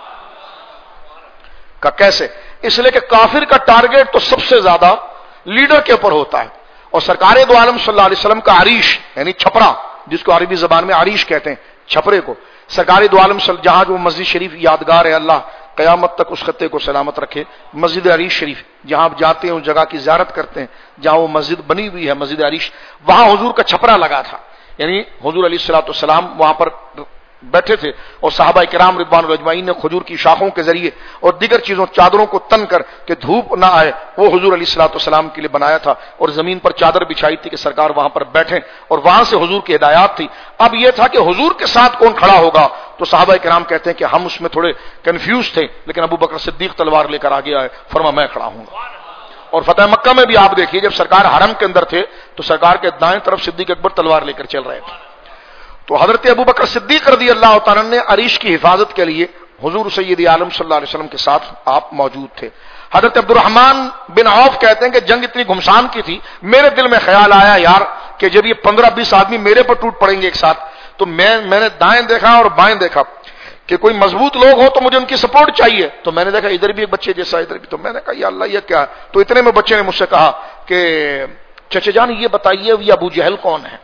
کہ کیسے؟ اس لیے کہ کافر کا ٹارگٹ تو سب سے زیادہ لیڈر کے اوپر ہوتا ہے، اور سرکار دو عالم صلی اللہ علیہ وسلم کا عریش یعنی چھپرا، جس کو عربی زبان میں عریش کہتے ہیں، چھپرے کو سرکار دو عالم جہاں جو مسجد شریف یادگار ہے، اللہ قیامت تک اس خطے کو سلامت رکھے، مسجد عریش شریف جہاں آپ جاتے ہیں اس جگہ کی زیارت کرتے ہیں جہاں وہ مسجد بنی ہوئی ہے، مسجد عریش، وہاں حضور کا چھپرا لگا تھا، یعنی حضور علیہ الصلوۃ والسلام وہاں پر بیٹھے تھے، اور صحابہ کرام رضوان اللہ اجمعین نے کھجور کی شاخوں کے ذریعے اور دیگر چیزوں چادروں کو تن کر کہ دھوپ نہ آئے وہ حضور علیہ الصلوۃ والسلام کے لیے بنایا تھا، اور زمین پر چادر بچھائی تھی کہ سرکار وہاں پر بیٹھیں، اور وہاں سے حضور کی ہدایات تھی۔ اب یہ تھا کہ حضور کے ساتھ کون کھڑا ہوگا، تو صحابہ کرام کہتے ہیں کہ ہم اس میں تھوڑے کنفیوز تھے، لیکن ابو بکر صدیق تلوار لے کر آگے آئے، فرما میں کھڑا ہوں گا۔ اور فتح مکہ میں بھی آپ دیکھیے جب سرکار حرم کے اندر تھے تو سرکار کے دائیں طرف صدیق اکبر تلوار لے کر چل رہے تھے، تو حضرت ابو بکر صدیق رضی اللہ تعالیٰ نے عریش کی حفاظت کے لیے حضور سید عالم صلی اللہ علیہ وسلم کے ساتھ آپ موجود تھے۔ حضرت عبد الرحمن بن عوف کہتے ہیں کہ جنگ اتنی گھمسان کی تھی، میرے دل میں خیال آیا یار کہ جب یہ 15-20 آدمی میرے پر ٹوٹ پڑیں گے ایک ساتھ، تو میں نے دائیں دیکھا اور بائیں دیکھا کہ کوئی مضبوط لوگ ہو تو مجھے ان کی سپورٹ چاہیے، تو میں نے دیکھا ادھر بھی ایک بچے جیسا، ادھر بھی، تو میں نے کہا یا اللہ یہ کیا ہے، تو اتنے میں بچے نے مجھ سے کہا کہ چچا جان یہ بتائیے یہ ابو جہل کون ہے؟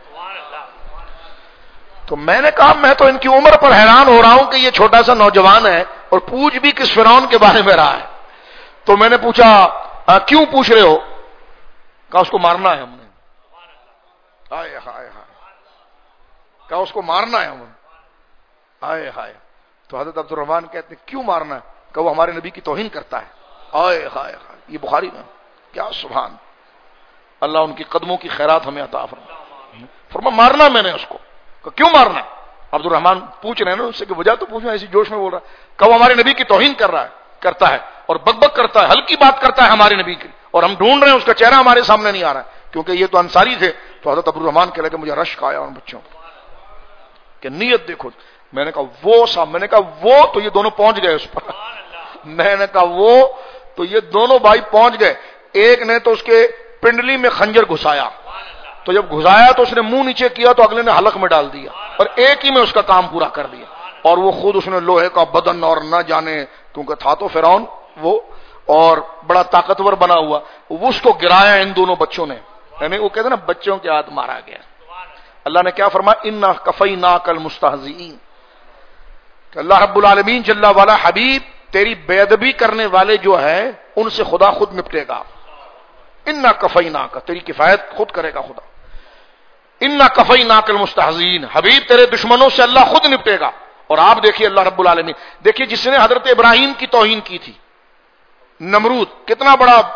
تو میں نے کہا میں تو ان کی عمر پر حیران ہو رہا ہوں کہ یہ چھوٹا سا نوجوان ہے اور پوچھ بھی کس فرعون کے بارے میں رہا ہے۔ تو میں نے پوچھا کیوں پوچھ رہے ہو؟ کہا اس کو مارنا ہے ہم نے۔ ہائے ہائے ہائے، کہا اس کو مارنا ہے ہم نے۔ ہائے ہائے، تو حضرت عبد الرحمن کہتے ہیں کیوں مارنا ہے؟ کہ وہ ہمارے نبی کی توہین کرتا ہے۔ ہائے ہائے ہائے، یہ بخاری میں، کیا سبحان، اللہ ان کی قدموں کی خیرات ہمیں عطا فرمائے. فرما مارنا میں نے اس کو. کیوں مارنا؟ عبد الرحمان پوچھ رہے ہیں نا اس سے کہ وجہ تو پوچھنا، ایسی جوش میں بول رہا ہے. کب ہمارے نبی کی توہین کرتا ہے اور بک بک کرتا ہے، ہلکی بات کرتا ہے ہمارے نبی کی، اور ہم ڈھونڈ رہے ہیں اس کا چہرہ ہمارے سامنے نہیں آ رہا ہے. کیونکہ یہ تو انصاری تھے. تو حضرت عبد الرحمان کہہ لگے مجھے رشک آیا ان بچوں کہ نیت دیکھو. میں نے کہا وہ صاحب، میں نے کہا وہ تو یہ دونوں پہنچ گئے اس پر. میں نے کہا وہ تو یہ دونوں بھائی پہنچ گئے. ایک نے تو اس کے پنڈلی میں خنجر گھسایا، تو جب گھسایا تو اس نے منہ نیچے کیا تو اگلے نے حلق میں ڈال دیا، اور ایک ہی میں اس کا کام پورا کر دیا. اور وہ خود اس نے لوہے کا بدن اور نہ جانے، کیونکہ تھا تو فرعون وہ اور بڑا طاقتور بنا ہوا، وہ اس کو گرایا ان دونوں بچوں نے. یعنی وہ کہتے ہیں نا بچوں کے ہاتھ مارا گیا. اللہ نے کیا فرمایا؟ انا کفیناک المستہزئین، کہ اللہ رب العالمین جل وعلا حبیب تیری بے ادبی کرنے والے جو ہے ان سے خدا خود نپٹے گا. انا کفیناک، تیری کفایت خود کرے گا خدا. انا کفیناک المستہزئین، حبیب تیرے دشمنوں سے اللہ خود نپٹے گا. اور آپ دیکھیے اللہ رب العالمین، دیکھیے جس نے حضرت ابراہیم کی توہین کی تھی، نمرود، کتنا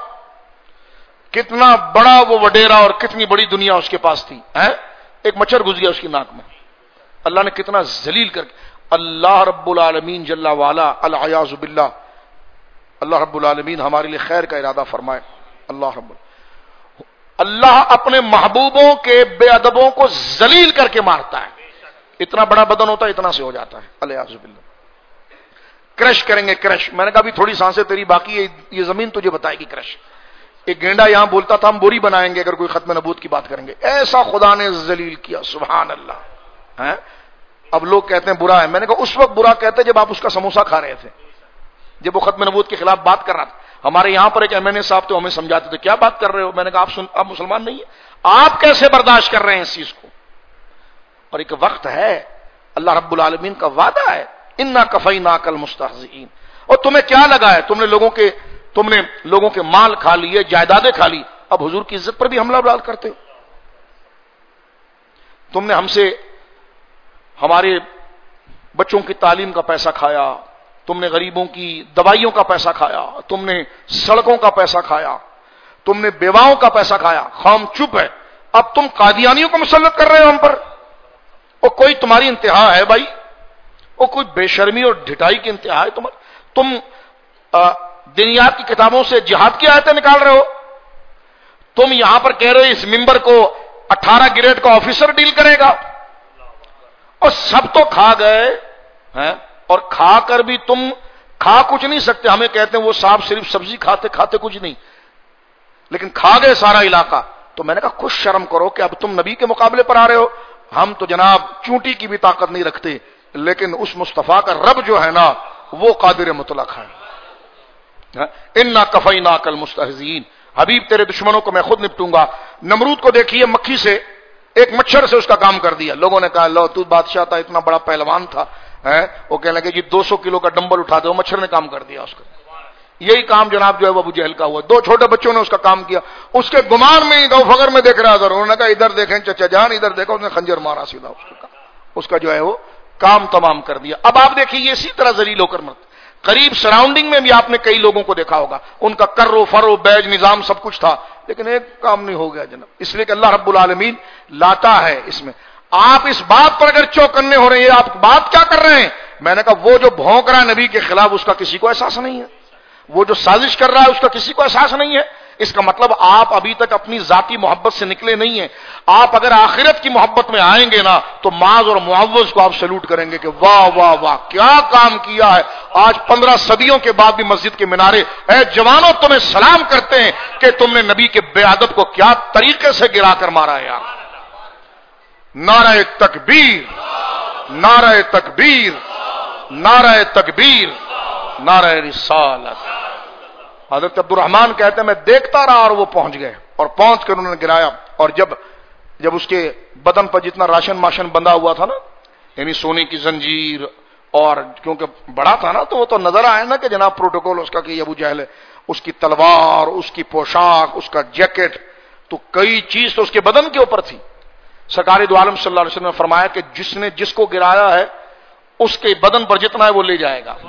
بڑا وہ وڈیرا اور کتنی بڑی دنیا اس کے پاس تھی. ایک مچھر گھس گیا اس کی ناک میں، اللہ نے کتنا ذلیل کر کے. اللہ رب العالمین جل وعلا العیاذ باللہ، اللہ رب العالمین ہمارے لیے خیر کا ارادہ فرمائے. اللہ اپنے محبوبوں کے بے ادبوں کو ذلیل کر کے مارتا ہے. اتنا بڑا بدن ہوتا ہے اتنا سے ہو جاتا ہے. العیاذ باللہ، کرش کریں گے کرش. میں نے کہا بھی تھوڑی سانسیں تیری باقی ہے، یہ زمین تجھے بتائے گی کرش. ایک گینڈا یہاں بولتا تھا ہم بوری بنائیں گے اگر کوئی ختم نبوت کی بات کریں گے. ایسا خدا نے ذلیل کیا، سبحان اللہ. اب لوگ کہتے ہیں برا ہے. میں نے کہا اس وقت برا کہتے جب آپ اس کا سموسا کھا رہے تھے، جب وہ ختم نبوت کے خلاف بات کر رہا تھا. ہمارے یہاں پر ایک MNA صاحب تو ہمیں سمجھاتے تھے کیا بات کر رہے ہو. میں نے کہا آپ مسلمان نہیں ہیں، آپ کیسے برداشت کر رہے ہیں اس چیز کو. اور ایک وقت ہے، اللہ رب العالمین کا وعدہ ہے انا کفیناک المستہزئین. اور تمہیں کیا لگا ہے؟ تم نے لوگوں کے مال کھا لیے، جائیدادیں کھا لی، اب حضور کی عزت پر بھی حملہ بلال کرتے ہو. تم نے ہم سے ہمارے بچوں کی تعلیم کا پیسہ کھایا، تم نے غریبوں کی دوائیوں کا پیسہ کھایا، تم نے سڑکوں کا پیسہ کھایا، تم نے بیواؤں کا پیسہ کھایا. قوم چپ ہے. اب تم قادیانیوں کو مسلط کر رہے ہو ہم پر. اور کوئی تمہاری انتہا ہے بھائی، اور کوئی بے شرمی اور ڈھٹائی کی انتہا ہے تمہاری. تم دنیات کی کتابوں سے جہاد کی آیتیں نکال رہے ہو. تم یہاں پر کہہ رہے ہو اس ممبر کو 18 گریڈ کا آفیسر ڈیل کرے گا، اور سب تو کھا گئے ہیں. اور کھا کر بھی تم کھا کچھ نہیں سکتے. ہمیں کہتے ہیں وہ صاحب صرف سبزی کھاتے کچھ نہیں، لیکن کھا گئے سارا علاقہ. تو میں نے کہا کچھ شرم کرو کہ اب تم نبی کے مقابلے پر آ رہے ہو. ہم تو جناب چونٹی کی بھی طاقت نہیں رکھتے، لیکن اس مصطفیٰ کا رب جو ہے نا وہ قادر مطلق ہے. انا کفیناک المستہزئین، حبیب تیرے دشمنوں کو میں خود نپٹوں گا. نمرود کو دیکھیے مکھی سے، ایک مچھر سے اس کا کام کر دیا. لوگوں نے کہا لو تو بادشاہ تھا، اتنا بڑا پہلوان تھا. وہ کہنے لگے جی 200 کلو کا ڈمبل اٹھا دو. مچھر نے کام کر دیا اس کا. یہی کام جناب جو ہے وہ ابو جہل کا ہوا. 2 چھوٹے بچوں نے اس کا کام کیا. اس کے گمان میں ہی گو فگر میں دیکھ رہا تھا. انہوں نے کہا ادھر دیکھیں چچا جان، ادھر دیکھو. اس نے خنجر مارا سیدھا اس کا جو ہے وہ کام تمام کر دیا. اب آپ دیکھیے یہ اسی طرح ذلیل ہو کر مرتے. قریب سراؤنڈنگ میں بھی آپ نے کئی لوگوں کو دیکھا ہوگا، ان کا کر و فر و بیج نظام سب کچھ تھا، لیکن ایک کام نہیں ہو گیا جناب. اس لیے کہ اللہ رب العالمین لاتا ہے اس میں. آپ اس بات پر اگر چوکنے ہو رہے ہیں، آپ بات کیا کر رہے ہیں؟ میں نے کہا وہ جو بھونک رہا ہے نبی کے خلاف اس کا کسی کو احساس نہیں ہے، وہ جو سازش کر رہا ہے اس کا کسی کو احساس نہیں ہے. اس کا مطلب آپ ابھی تک اپنی ذاتی محبت سے نکلے نہیں ہیں. آپ اگر آخرت کی محبت میں آئیں گے نا تو معاذ اور معوض کو آپ سلوٹ کریں گے کہ واہ واہ واہ کیا کام کیا ہے. آج 15 صدیوں کے بعد بھی مسجد کے منارے اے جوانوں تمہیں سلام کرتے ہیں کہ تم نے نبی کے بے ادب کو کیا طریقے سے گرا کر مارا ہے. یار نعرہ تکبیر، نعرہ تکبیر، نعرہ تکبیر، نعرہ رسالت. حضرت عبد الرحمان کہتے ہیں میں دیکھتا رہا اور وہ پہنچ گئے، اور پہنچ کر انہوں نے گرایا. اور جب اس کے بدن پر جتنا راشن ماشن بندھا ہوا تھا نا، یعنی سونے کی زنجیر، اور کیونکہ بڑا تھا نا تو وہ تو نظر آیا نا کہ جناب پروٹوکول اس کا کہ ابو جہل ہے. اس کی تلوار، اس کی پوشاک، اس کا جیکٹ، تو کئی چیز تو اس کے بدن کے اوپر تھی. سرکار دو عالم صلی اللہ علیہ وسلم نے فرمایا کہ جس کو گرایا ہے اس کے بدن پر جتنا ہے وہ لے جائے گا.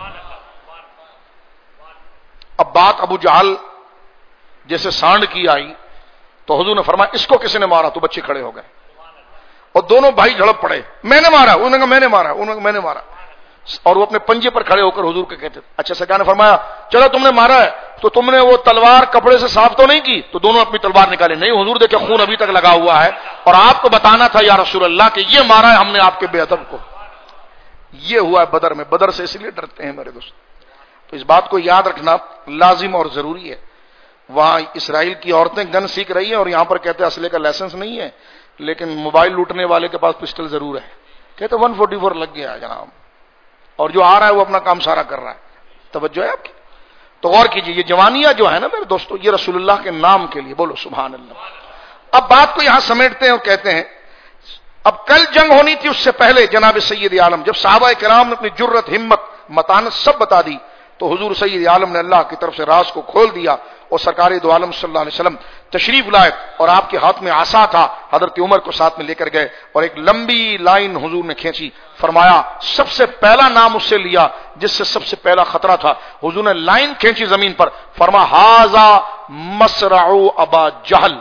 اب بات ابو جہل جیسے سانڈ کی آئی تو تو حضور نے فرمایا اس کو کس نے مارا؟ تو بچے کھڑے ہو گئے اور دونوں بھائی جھڑپ پڑے، میں نے مارا، انہوں نے کہا میں نے مارا، انہوں نے کہا میں نے مارا، اور وہ اپنے پنجے پر کھڑے ہو کر حضور کے کہتے اچھا سرکار نے فرمایا چلو تم نے مارا ہے تو تم نے وہ تلوار کپڑے سے صاف تو نہیں کی؟ تو دونوں اپنی تلوار نکالے، نہیں حضور دیکھے خون ابھی تک لگا ہوا ہے اور آپ کو بتانا تھا یا رسول اللہ کہ یہ مارا ہے ہم نے آپ کے بے ادب کو۔ یہ ہوا ہے بدر میں، بدر سے اس لیے ڈرتے ہیں میرے دوست۔ تو اس بات کو یاد رکھنا لازم اور ضروری ہے۔ وہاں اسرائیل کی عورتیں گن سیکھ رہی ہیں اور یہاں پر کہتے ہیں اسلحے کا لائسنس نہیں ہے، لیکن موبائل لوٹنے والے کے پاس پسٹل ضرور ہے، کہتے 144 لگ گیا جناب، اور جو آ رہا ہے وہ اپنا کام سارا کر رہا ہے۔ توجہ ہے آپ کی؟ تو غور کیجئے، یہ جوانیاں جو ہے نا میرے دوستو، یہ رسول اللہ کے نام کے لیے، بولو سبحان اللہ۔ اب بات کو یہاں سمیٹتے ہیں اور کہتے ہیں اب کل جنگ ہونی تھی، اس سے پہلے جناب سید عالم جب صحابہ کرام نے اپنی جرت، ہمت، متانت سب بتا دی تو حضور سید عالم نے اللہ کی طرف سے راز کو کھول دیا اور سرکار دو عالم صلی اللہ علیہ وسلم تشریف لائے اور آپ کے ہاتھ میں عصا تھا، حضرت عمر کو ساتھ میں لے کر گئے اور ایک لمبی لائن حضور نے کھینچی، فرمایا سب سے پہلا نام اس سے لیا جس سے سب سے پہلا خطرہ تھا، حضور نے لائن کھینچی زمین پر، فرما ھذا مصرع ابا جہل۔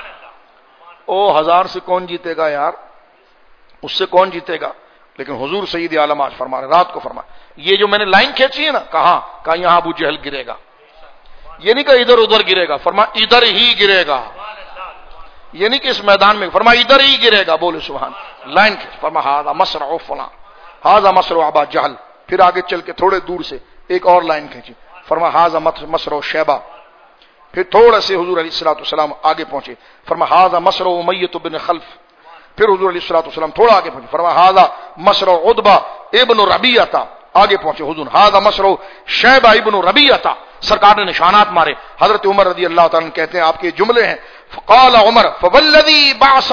او ہزار سے کون جیتے گا یار، اس سے کون جیتے گا؟ لیکن حضور سید عالم آج فرما رہے، رات کو فرما یہ جو میں نے لائن کھینچی ہے نا، کہاں یہاں ابو جہل گرے گا، یہ نہیں کہ ادھر ادھر گرے گا، فرما ادھر ہی گرے گا، یہ نہیں کہ اس میدان میں، فرما ادھر ہی گرے گا، بولے سبحان۔ لائن کھینچ، فرما ھذا مصرع فلاں، ھذا مصرع ابا جہل، پھر آگے چل کے تھوڑے دور سے ایک اور لائن کھینچی، فرما ھذا مصرع شیبہ، پھر تھوڑا سے حضور علیہ الصلوۃ والسلام آگے پہنچے، فرما ھذا مصرع امیۃ بن خلف، پھر حضور علیہ الصلوۃ والسلام تھوڑا آگے پہنچے، فرما ھذا مصرع عتبہ ابن ربیعہ، آگے پہنچے حضور ھذا مصرع شیبہ ابن ربیعہ، سرکار نے نشانات مارے۔ حضرت عمر رضی اللہ تعالیٰ عنہ کہتے ہیں آپ کے جملے ہیں، فقال عمر فوالذی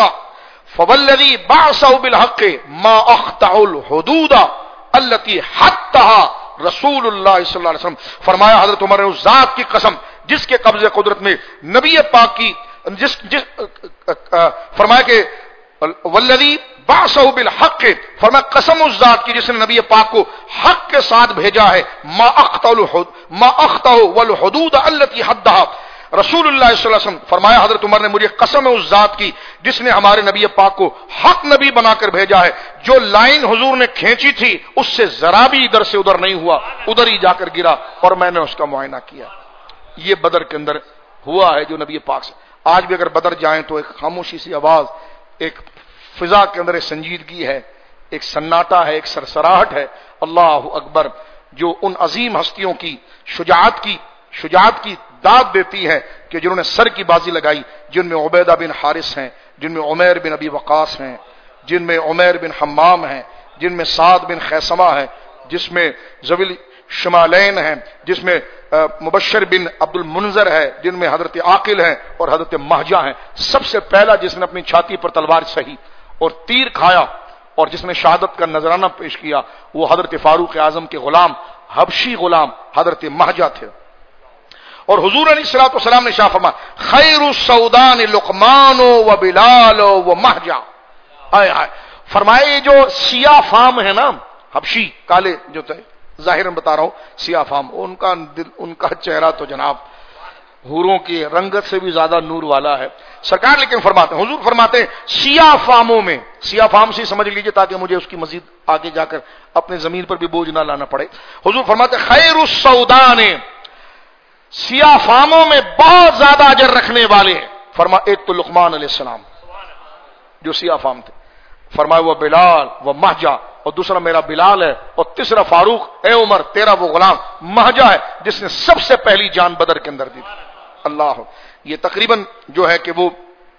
بعث بالحق ما اخطأ الحدود التي حدها رسول اللہ صلی اللہ علیہ وسلم، فرمایا حضرت عمر نے اس ذات کی قسم جس کے قبضے قدرت میں نبی پاک کی فرمایا کہ والذی بعثه بالحق، فرمایا قسم اس ذات کی جس نے نبی پاک کو حق کے ساتھ بھیجا ہے، ما اخطأ والحدود التي حدها رسول اللہ صلی اللہ علیہ وسلم، فرمایا حضرت عمر نے مجھے قسم ہے اس ذات کی جس نے ہمارے نبی پاک کو حق نبی بنا کر بھیجا ہے، جو لائن حضور نے کھینچی تھی اس سے ذرا بھی ادھر سے ادھر نہیں ہوا، ادھر ہی جا کر گرا اور میں نے اس کا معائنہ کیا۔ یہ بدر کے اندر ہوا ہے جو نبی پاک سے۔ آج بھی اگر بدر جائیں تو ایک خاموشی سی آواز، ایک فضا کے اندر ایک سنجیدگی ہے، ایک سناٹا ہے، ایک سرسراہٹ ہے، اللہ اکبر، جو ان عظیم ہستیوں کی شجاعت کی داد دیتی ہے کہ جنہوں نے سر کی بازی لگائی، جن میں عبیدہ بن حارث ہیں، جن میں عمیر بن ابی وقاص ہیں، جن میں عمیر بن حمام ہیں، جن میں سعد بن خیثمہ ہے، جس میں ذوی شمالین ہیں، جس میں مبشر بن عبد المنذر ہے، جن میں حضرت عاقل ہیں اور حضرت مہجہ ہیں۔ سب سے پہلا جس نے اپنی چھاتی پر تلوار سہی اور تیر کھایا اور جس نے شہادت کا نذرانہ پیش کیا وہ حضرت فاروق اعظم کے غلام، حبشی غلام حضرت مہجہ تھے۔ اور حضور علیہ الصلوۃ والسلام نے ارشاد فرمایا خیر السودان لقمان و بلال و مہجہ، فرمایا یہ جو سیاہ فام ہے نا، حبشی کالے جو تھے، ظاہراً بتا رہا ہوں سیاہ فام، ان کا چہرہ تو جناب حوروں کی رنگت سے بھی زیادہ نور والا ہے سرکار، لیکن فرماتے ہیں حضور فرماتے ہیں سیاہ فاموں میں، سیاہ فام سے سمجھ لیجئے تاکہ مجھے اس کی مزید آگے جا کر اپنے زمین پر بھی بوجھ نہ لانا پڑے، حضور فرماتے ہیں خیر السودان، سیاہ فاموں میں بہت زیادہ اجر رکھنے والے ہیں، فرما ایک تو لقمان علیہ السلام جو سیاہ فام تھے، فرمایا وہ بلال وہ مہجہ، اور دوسرا میرا بلال ہے، اور تیسرا فاروق، اے عمر تیرا وہ غلام مہجہ ہے جس نے سب سے پہلی جان بدر کے اندر دی تھی۔ اللہ، یہ تقریباً جو ہے کہ وہ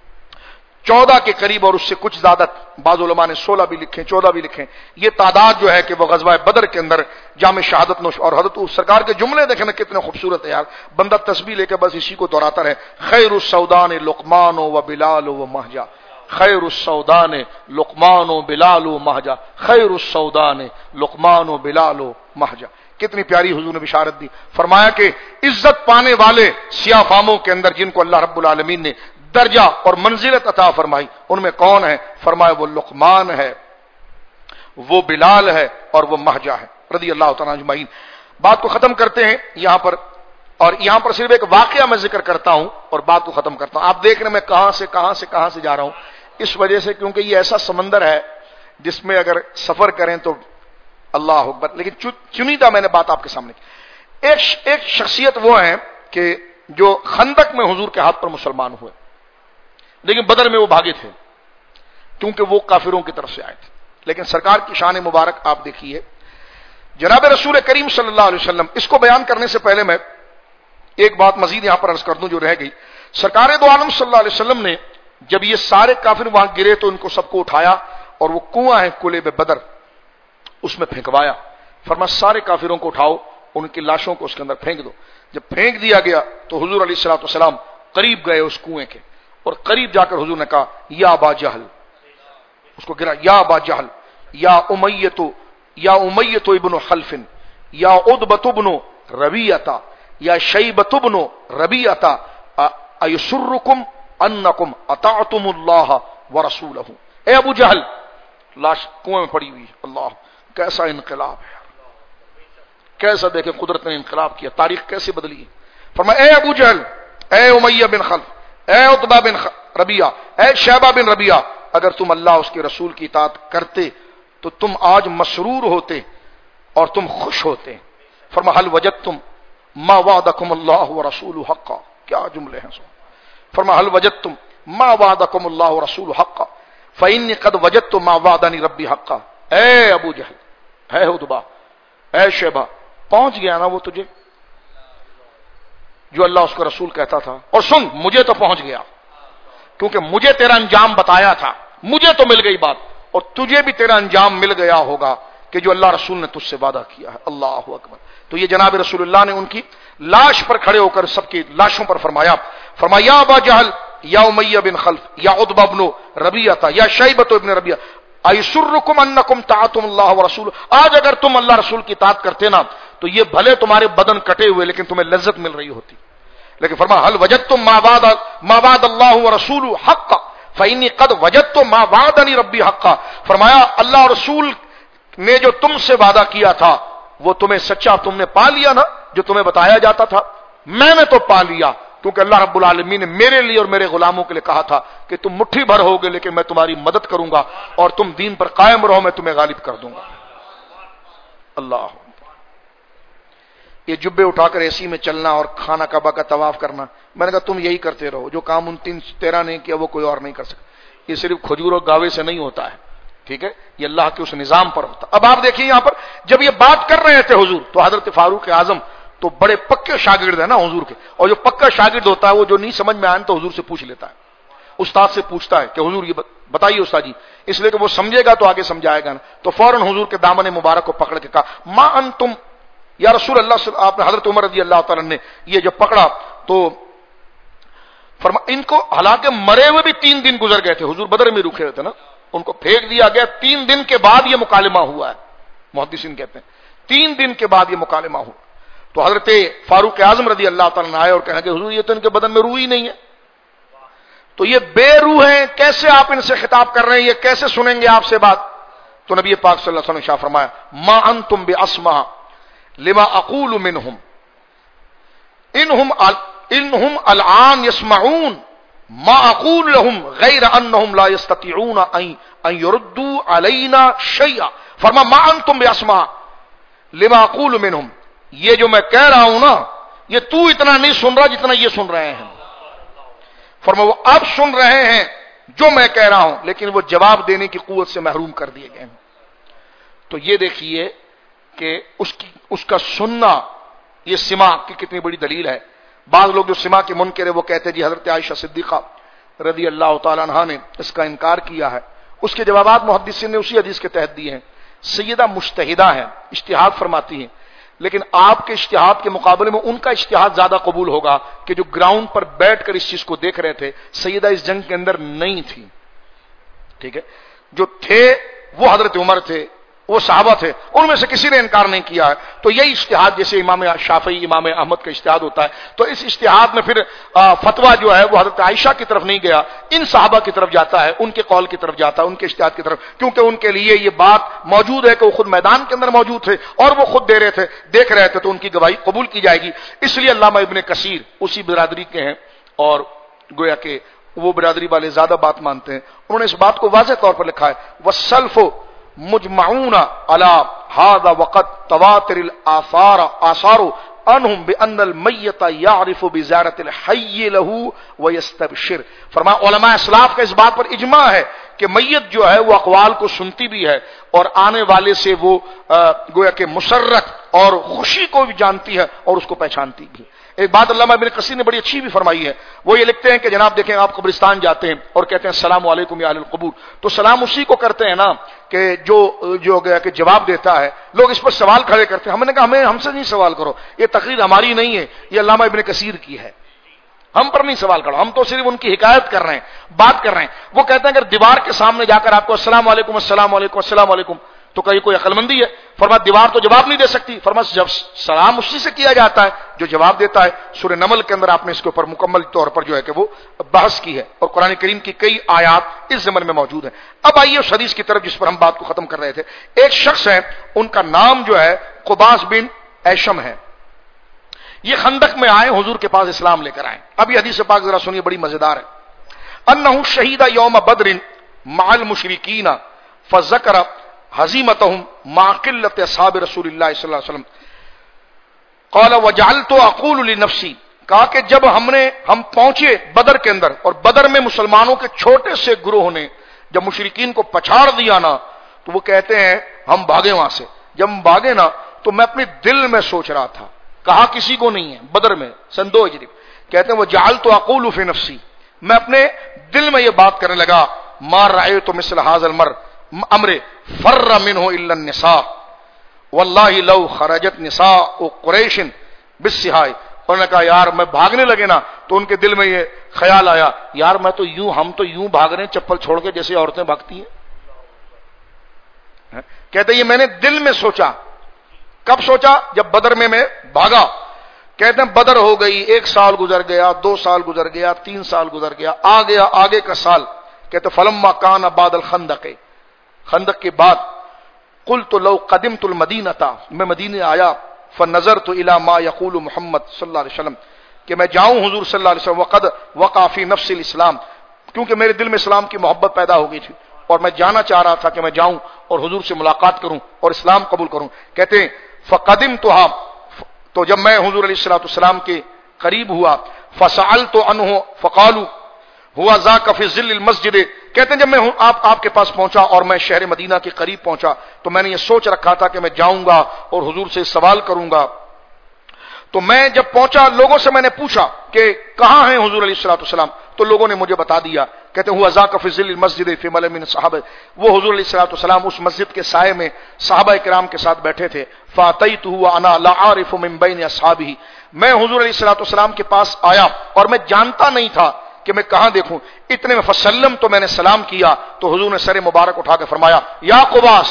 14 کے قریب اور اس سے کچھ زیادہ، بعض علماء نے 16 بھی لکھیں 14 بھی لکھیں، یہ تعداد جو ہے کہ وہ غزوہ بدر کے اندر جام شہادت نوش، اور حضرت سرکار کے جملے دیکھیں نا کتنے خوبصورت ہے یار، بندہ تسبیح لے کے بس اسی کو دہراتا رہے، خیر السودان لقمان و بلال و مہجہ، خیر السودان لقمان و بلال و مہجہ، خیر السودان لقمان و بلال و مہجہ۔ کتنی پیاری حضور نے بشارت دی، فرمایا کہ عزت پانے والے سیاہ فاموں کے اندر جن کو اللہ رب العالمین نے درجہ اور منزلت عطا فرمائی، ان میں کون ہے؟ فرمایا وہ لقمان ہے، وہ بلال ہے اور وہ مہجہ ہے رضی اللہ تعالیٰ اجمعین۔ بات کو ختم کرتے ہیں، یہاں پر اور یہاں پر صرف ایک واقعہ میں ذکر کرتا ہوں اور بات کو ختم کرتا ہوں. آپ دیکھ رہے ہیں میں کہاں سے جا رہا ہوں, اس وجہ سے کیونکہ یہ ایسا سمندر ہے جس میں اگر سفر کریں تو اللہ اکبر. لیکن چنیدہ میں نے بات آپ کے سامنے کی. ایک شخصیت وہ ہے کہ جو خندق میں حضور کے ہاتھ پر مسلمان ہوئے, لیکن بدر میں وہ بھاگے تھے کیونکہ وہ کافروں کی طرف سے آئے تھے. لیکن سرکار کی شان مبارک آپ دیکھیے, جناب رسول کریم صلی اللہ علیہ وسلم. اس کو بیان کرنے سے پہلے میں ایک بات مزید یہاں پر عرض کر دوں جو رہ گئی. سرکار دو عالم صلی اللہ علیہ وسلم نے جب یہ سارے کافر وہاں گرے تو ان کو سب کو اٹھایا اور وہ کنواں ہے کلیب بدر, اس میں پھینکوایا. فرمایا سارے کافروں کو اٹھاؤ, ان کی لاشوں کو اس کے اندر پھینک دو. جب پھینک دیا گیا تو حضور علیہ الصلوۃ والسلام قریب گئے اس کنویں کے, اور قریب جا کر حضور نے کہا یا ابا جہل, اس کو گرا, یا ابا جہل, یا امیۃ ابن خلف, یا عتبۃ ابن ربیعۃ, یا شیبۃ ابن ربیعۃ, ایسرکم انکم اطعتم اللہ ورسولہ. اے ابو جہل, لاش کنویں میں پڑی ہوئی. اللہ, کیسا انقلاب ہے, کیسا دیکھیں قدرت نے انقلاب کیا, تاریخ کیسے بدلی. فرمایا اے ابو جہل, اے امیہ بن خلف, اے عتبہ بن ربیعہ, اے شیبہ بن ربیعہ, اگر تم اللہ اس کے رسول کی اطاعت کرتے تو تم آج مسرور ہوتے اور تم خوش ہوتے. فرمایا هل وجدتم ما وعدکم اللہ ورسولہ حقا. کیا جملے ہیں. فرمایا هل وجدتم ما وعدکم اللہ ورسولہ حقا فإنی قد وجدت ما وعدنی ربی حقا. اے ابو جہل, اے عتبہ, اے شیبہ, پہنچ گیا نا وہ تجھے جو اللہ اس کا رسول کہتا تھا. اور سن, مجھے تو پہنچ گیا کیونکہ مجھے تیرا انجام بتایا تھا, مجھے تو مل گئی بات, اور تجھے بھی تیرا انجام مل گیا ہوگا کہ جو اللہ رسول نے تجھ سے وعدہ کیا ہے. اللہ اکبر. تو یہ جناب رسول اللہ نے ان کی لاش پر کھڑے ہو کر سب کی لاشوں پر فرمایا یا ابا جہل, یا امیہ بن خلف, یا عتبہ بن ربیعۃ, یا شیبۃ ابن ربیعہ, ایسرکم انکم طاعتم اللہ ورسولہ. آج اگر تم اللہ رسول کی اطاعت کرتے نا تو یہ بھلے تمہارے بدن کٹے ہوئے لیکن تمہیں لذت مل رہی ہوتی. لیکن فرمایا هل وجدتم ما وعد اللہ ورسولہ حقا فإنی قد وجدت ما وعدنی ربی حقا. فرمایا اللہ رسول نے جو تم سے وعدہ کیا تھا وہ تمہیں سچا تم نے پا لیا نا, جو تمہیں بتایا جاتا تھا میں نے تو پا لیا, کیونکہ اللہ رب العالمین نے میرے لیے اور میرے غلاموں کے لیے کہا تھا کہ تم مٹھی بھر ہوگے لیکن میں تمہاری مدد کروں گا اور تم دین پر قائم رہو, میں تمہیں غالب کر دوں گا. اللہ. یہ جبے اٹھا کر اے سی میں چلنا اور خانہ کعبہ کا طواف کرنا, میں نے کہا تم یہی کرتے رہو, جو کام ان 13 نے کیا وہ کوئی اور نہیں کر سکتا. یہ صرف کھجور اور گاوے سے نہیں ہوتا ہے, ٹھیک ہے, یہ اللہ کے اس نظام پر ہوتا. اب آپ دیکھیے یہاں پر جب یہ بات کر رہے تھے حضور, تو حضرت فاروق اعظم تو بڑے پکے شاگرد ہیں نا حضور کے, اور جو پکا شاگرد ہوتا ہے وہ جو نہیں سمجھ میں آئے تو حضور سے پوچھ لیتا ہے, استاد سے پوچھتا ہے کہ حضور یہ بتائیے استاد جی, اس لیے کہ وہ سمجھے گا تو آگے سمجھائے گا نا. تو فوراً حضور کے دامن مبارک کو پکڑ کے کہا ما انتم یا رسول اللہ. آپ نے حضرت عمر رضی اللہ تعالیٰ نے یہ جب پکڑا تو ان کو, حالانکہ مرے ہوئے بھی 3 دن گزر گئے تھے, حضور بدر میں رکے ہوئے تھے نا, ان کو پھینک دیا گیا. 3 دن کے بعد یہ مکالمہ ہوا ہے, محدثین کہتے ہیں 3 دن کے بعد یہ مکالمہ ہوا. تو حضرت فاروق اعظم رضی اللہ تعالیٰ نے آئے اور کہنے کہ حضور یہ تو ان کے بدن میں روح ہی نہیں ہے, تو یہ بے روح ہیں, کیسے آپ ان سے خطاب کر رہے ہیں, یہ کیسے سنیں گے آپ سے بات. تو نبی پاک صلی اللہ علیہ وسلم نے شاہ فرمایا ما انتم باسمع لما اقول منهم انهم الان يسمعون ما اقول لهم غیر انهم لا يستطيعون ان يردوا علينا شيئا. فرما ما انتم باسمع لما اقول منهم, یہ جو میں کہہ رہا ہوں نا یہ تو اتنا نہیں سن رہا جتنا یہ سن رہے ہیں. فرما وہ اب سن رہے ہیں جو میں کہہ رہا ہوں, لیکن وہ جواب دینے کی قوت سے محروم کر دیے گئے ہیں. تو یہ دیکھیے کہ اس کا سننا یہ سماع کی کتنی بڑی دلیل ہے. بعض لوگ جو سماع کے منکر ہے وہ کہتے ہیں جی حضرت عائشہ صدیقہ رضی اللہ تعالیٰ عنہا نے اس کا انکار کیا ہے. اس کے جوابات محدثین نے اسی حدیث کے تحت دیے ہیں. سیدہ مجتہدہ ہیں, اجتہاد فرماتی ہیں, لیکن آپ کے اجتہاد کے مقابلے میں ان کا اجتہاد زیادہ قبول ہوگا کہ جو گراؤنڈ پر بیٹھ کر اس چیز کو دیکھ رہے تھے. سیدہ اس جنگ کے اندر نہیں تھی, ٹھیک ہے, جو تھے وہ حضرت عمر تھے, وہ صحابہ تھے، ان میں سے کسی نے انکار نہیں کیا ہے. تو یہی اجتہاد جیسے امام شافعی امام احمد کا اجتہاد ہوتا ہے، تو اس اجتہاد میں پھر فتویٰ جو ہے وہ حضرت عائشہ کی طرف نہیں گیا، ان صحابہ کی طرف جاتا ہے، ان کے قول کی طرف جاتا ہے، ان کے اجتہاد کی طرف، کیونکہ ان کے لیے یہ بات موجود ہے کہ وہ خود میدان کے اندر موجود تھے اور وہ خود دے رہے تھے، دیکھ رہے تھے، تو ان کی گواہی قبول کی جائے گی. اس لیے علامہ ابن کثیر اسی برادری کے ہیں اور گویا کہ وہ برادری والے زیادہ بات مانتے ہیں. انہوں نے اس بات کو واضح طور پر لکھا ہے، والسلف مجمعون علی ھذا وقد تواتر الاثار عنہم بان المیت یعرف بزیارۃ الحی له ویستبشر. فرمایا علماء اسلاف کا اس بات پر اجماع ہے کہ میت جو ہے وہ اقوال کو سنتی بھی ہے اور آنے والے سے وہ گویا کہ مسرت اور خوشی کو بھی جانتی ہے اور اس کو پہچانتی بھی. ایک بات علامہ ابن کثیر نے بڑی اچھی بھی فرمائی ہے، وہ یہ لکھتے ہیں کہ جناب دیکھیں آپ قبرستان جاتے ہیں اور کہتے ہیں السلام علیکم یا اہل القبور، تو سلام اسی کو کرتے ہیں نا کہ جو گیا کہ جواب دیتا ہے. لوگ اس پر سوال کھڑے کرتے ہیں، ہم نے کہا ہم سے نہیں سوال کرو، یہ تقریر ہماری نہیں ہے، یہ علامہ ابن کثیر کی ہے، ہم پر نہیں سوال کرو، ہم تو صرف ان کی حکایت کر رہے ہیں، بات کر رہے ہیں. وہ کہتے ہیں اگر دیوار کے سامنے جا کر آپ کو السلام علیکم السلام علیکم السلام علیکم تو کہیں کوئی عقل مندی ہے؟ فرمایا دیوار تو جواب نہیں دے سکتی. فرمایا جب سلام اسی سے کیا جاتا ہے جو جواب دیتا ہے. سورہ نمل کے اندر آپ نے اس کے اوپر مکمل طور پر جو ہے کہ وہ بحث کی ہے اور قرآن کریم کی کئی آیات اس ضمن میں موجود ہیں. اب آئیے اس حدیث کی طرف جس پر ہم بات کو ختم کر رہے تھے. ایک شخص ہے، ان کا نام جو ہے قباس بن ایشم ہے. یہ خندق میں آئے، حضور کے پاس اسلام لے کر آئے. اب یہ حدیث پاک ذرا سنیے، بڑی مزیدار ہے. انہ شہید یوم بدر مع المشرکین فذکر ہزیمتہم مع قلت اصحاب رسول اللہ صلی اللہ علیہ وسلم قال وجعلت اقول لنفسی، کہا کہ جب ہم پہنچے بدر کے اندر اور بدر میں مسلمانوں کے چھوٹے سے گروہ نے جب مشرکین کو پچھاڑ دیا نا تو وہ کہتے ہیں ہم بھاگے وہاں سے. جب ہم بھاگے نا تو میں اپنے دل میں سوچ رہا تھا، کہا کسی کو نہیں ہے، بدر میں سن 2 ہجری. کہتے ہیں وجعلت اقول فی نفسی، میں اپنے دل میں یہ بات کرنے لگا، ما رأیت مثل هذا امر فر منه الا النساء واللہ لو خرجت نساء قریش بالسہائی. انہوں نے کہا یار میں بھاگنے لگے نا تو ان کے دل میں یہ خیال آیا، یار ہم تو یوں بھاگ رہے ہیں چپل چھوڑ کے جیسے عورتیں بھاگتی ہیں. کہتے ہیں یہ میں نے دل میں سوچا. کب سوچا؟ جب بدر میں بھاگا. کہتے ہیں بدر ہو گئی، 1 سال گزر گیا، 2 سال گزر گیا، 3 سال گزر گیا، آگے کا سال. کہتے فلما کان بعد الخندق، خندق کے بعد قلت لو قدمت المدینہ، میں مدینے آیا، فنظرت الی ما یقول محمد صلی اللہ علیہ وسلم، کہ میں جاؤں حضور صلی اللہ علیہ وسلم، وقد وقع فی نفس الاسلام، کیونکہ میرے دل میں اسلام کی محبت پیدا ہو گئی تھی اور میں جانا چاہ رہا تھا کہ میں جاؤں اور حضور سے ملاقات کروں اور اسلام قبول کروں. کہتے ہیں فقدمتها، تو جب میں حضور علیہ الصلوۃ والسلام کے قریب ہوا، فسألت عنہ فقالوا ہوا ذاک فی ظل المسجد. کہتے ہیں جب میں آپ کے پاس پہنچا اور میں شہر مدینہ کے قریب پہنچا تو میں نے یہ سوچ رکھا تھا کہ میں جاؤں گا اور حضور سے سوال کروں گا. تو میں جب پہنچا لوگوں سے میں نے پوچھا کہ کہاں ہیں حضور علیہ الصلوۃ والسلام، تو لوگوں نے مجھے بتا دیا. کہتے ہیں ہوا ذاک فی ظل المسجد فی ملأ من الصحابہ، وہ حضور علیہ الصلوۃ والسلام اس مسجد کے سائے میں صحابہ کرام کے ساتھ بیٹھے تھے. فاتیتہ وانا لا اعرف من بین اصحابہ، میں حضور علیہ الصلوۃ والسلام کے پاس آیا اور میں جانتا نہیں تھا کہ میں کہاں دیکھوں. اتنے میں فسلم، تو میں نے سلام کیا تو حضور نے سر مبارک اٹھا کے فرمایا یا قباس.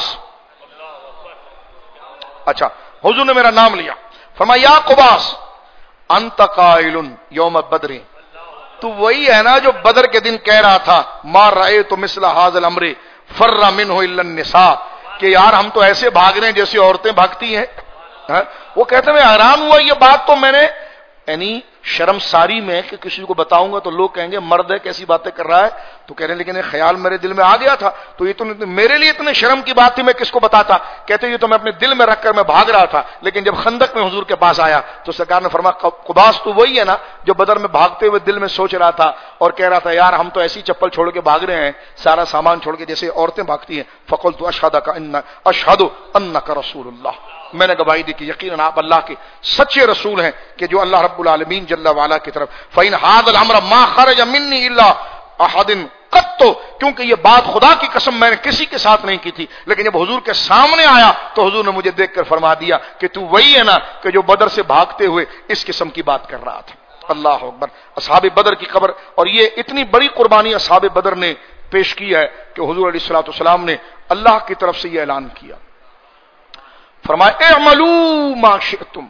اچھا حضور نے میرا نام لیا، فرمایا یا قباس انت قائل یوم بدر، تو وہی ہے نا جو بدر کے دن کہہ رہا تھا ما رأیت مثل هذا الامر فر منه الا النساء، کہ یار ہم تو ایسے بھاگ رہے ہیں جیسے عورتیں بھاگتی ہیں. وہ کہتے ہیں میں حیران ہوا، یہ بات تو میں نے یعنی شرم ساری میں کہ کسی کو بتاؤں گا تو لوگ کہیں گے مرد ہے کیسی باتیں کر رہا ہے، تو کہہ رہے ہیں لیکن یہ خیال میرے دل میں آ گیا تھا تو یہ تو میرے لیے اتنے شرم کی بات تھی، میں کس کو بتاتا. کہتے ہیں یہ تو میں اپنے دل میں رکھ کر میں بھاگ رہا تھا، لیکن جب خندق میں حضور کے پاس آیا تو سرکار نے فرمایا قباس تو وہی ہے نا جو بدر میں بھاگتے ہوئے دل میں سوچ رہا تھا اور کہہ رہا تھا یار ہم تو ایسی چپل چھوڑ کے بھاگ رہے ہیں، سارا سامان چھوڑ کے جیسے عورتیں بھاگتی ہیں. فقلت اشہد انک رسول اللہ، میں نے گواہی دی کہ یقیناً آپ اللہ کے سچے رسول ہیں کہ جو اللہ رب العالمین جل وعلا کی طرف. فإن هذا الامر ما خرج مني الا احد قط، کیونکہ یہ بات خدا کی قسم میں نے کسی کے ساتھ نہیں کی تھی، لیکن جب حضور کے سامنے آیا تو حضور نے مجھے دیکھ کر فرما دیا کہ تو وہی ہے نا کہ جو بدر سے بھاگتے ہوئے اس قسم کی بات کر رہا تھا. اللہ اکبر. اصحاب بدر کی خبر، اور یہ اتنی بڑی قربانی اصحاب بدر نے پیش کی ہے کہ حضور علیہ الصلوۃ والسلام نے اللہ کی طرف سے یہ اعلان کیا فرمایا اعملوا ما شئتم،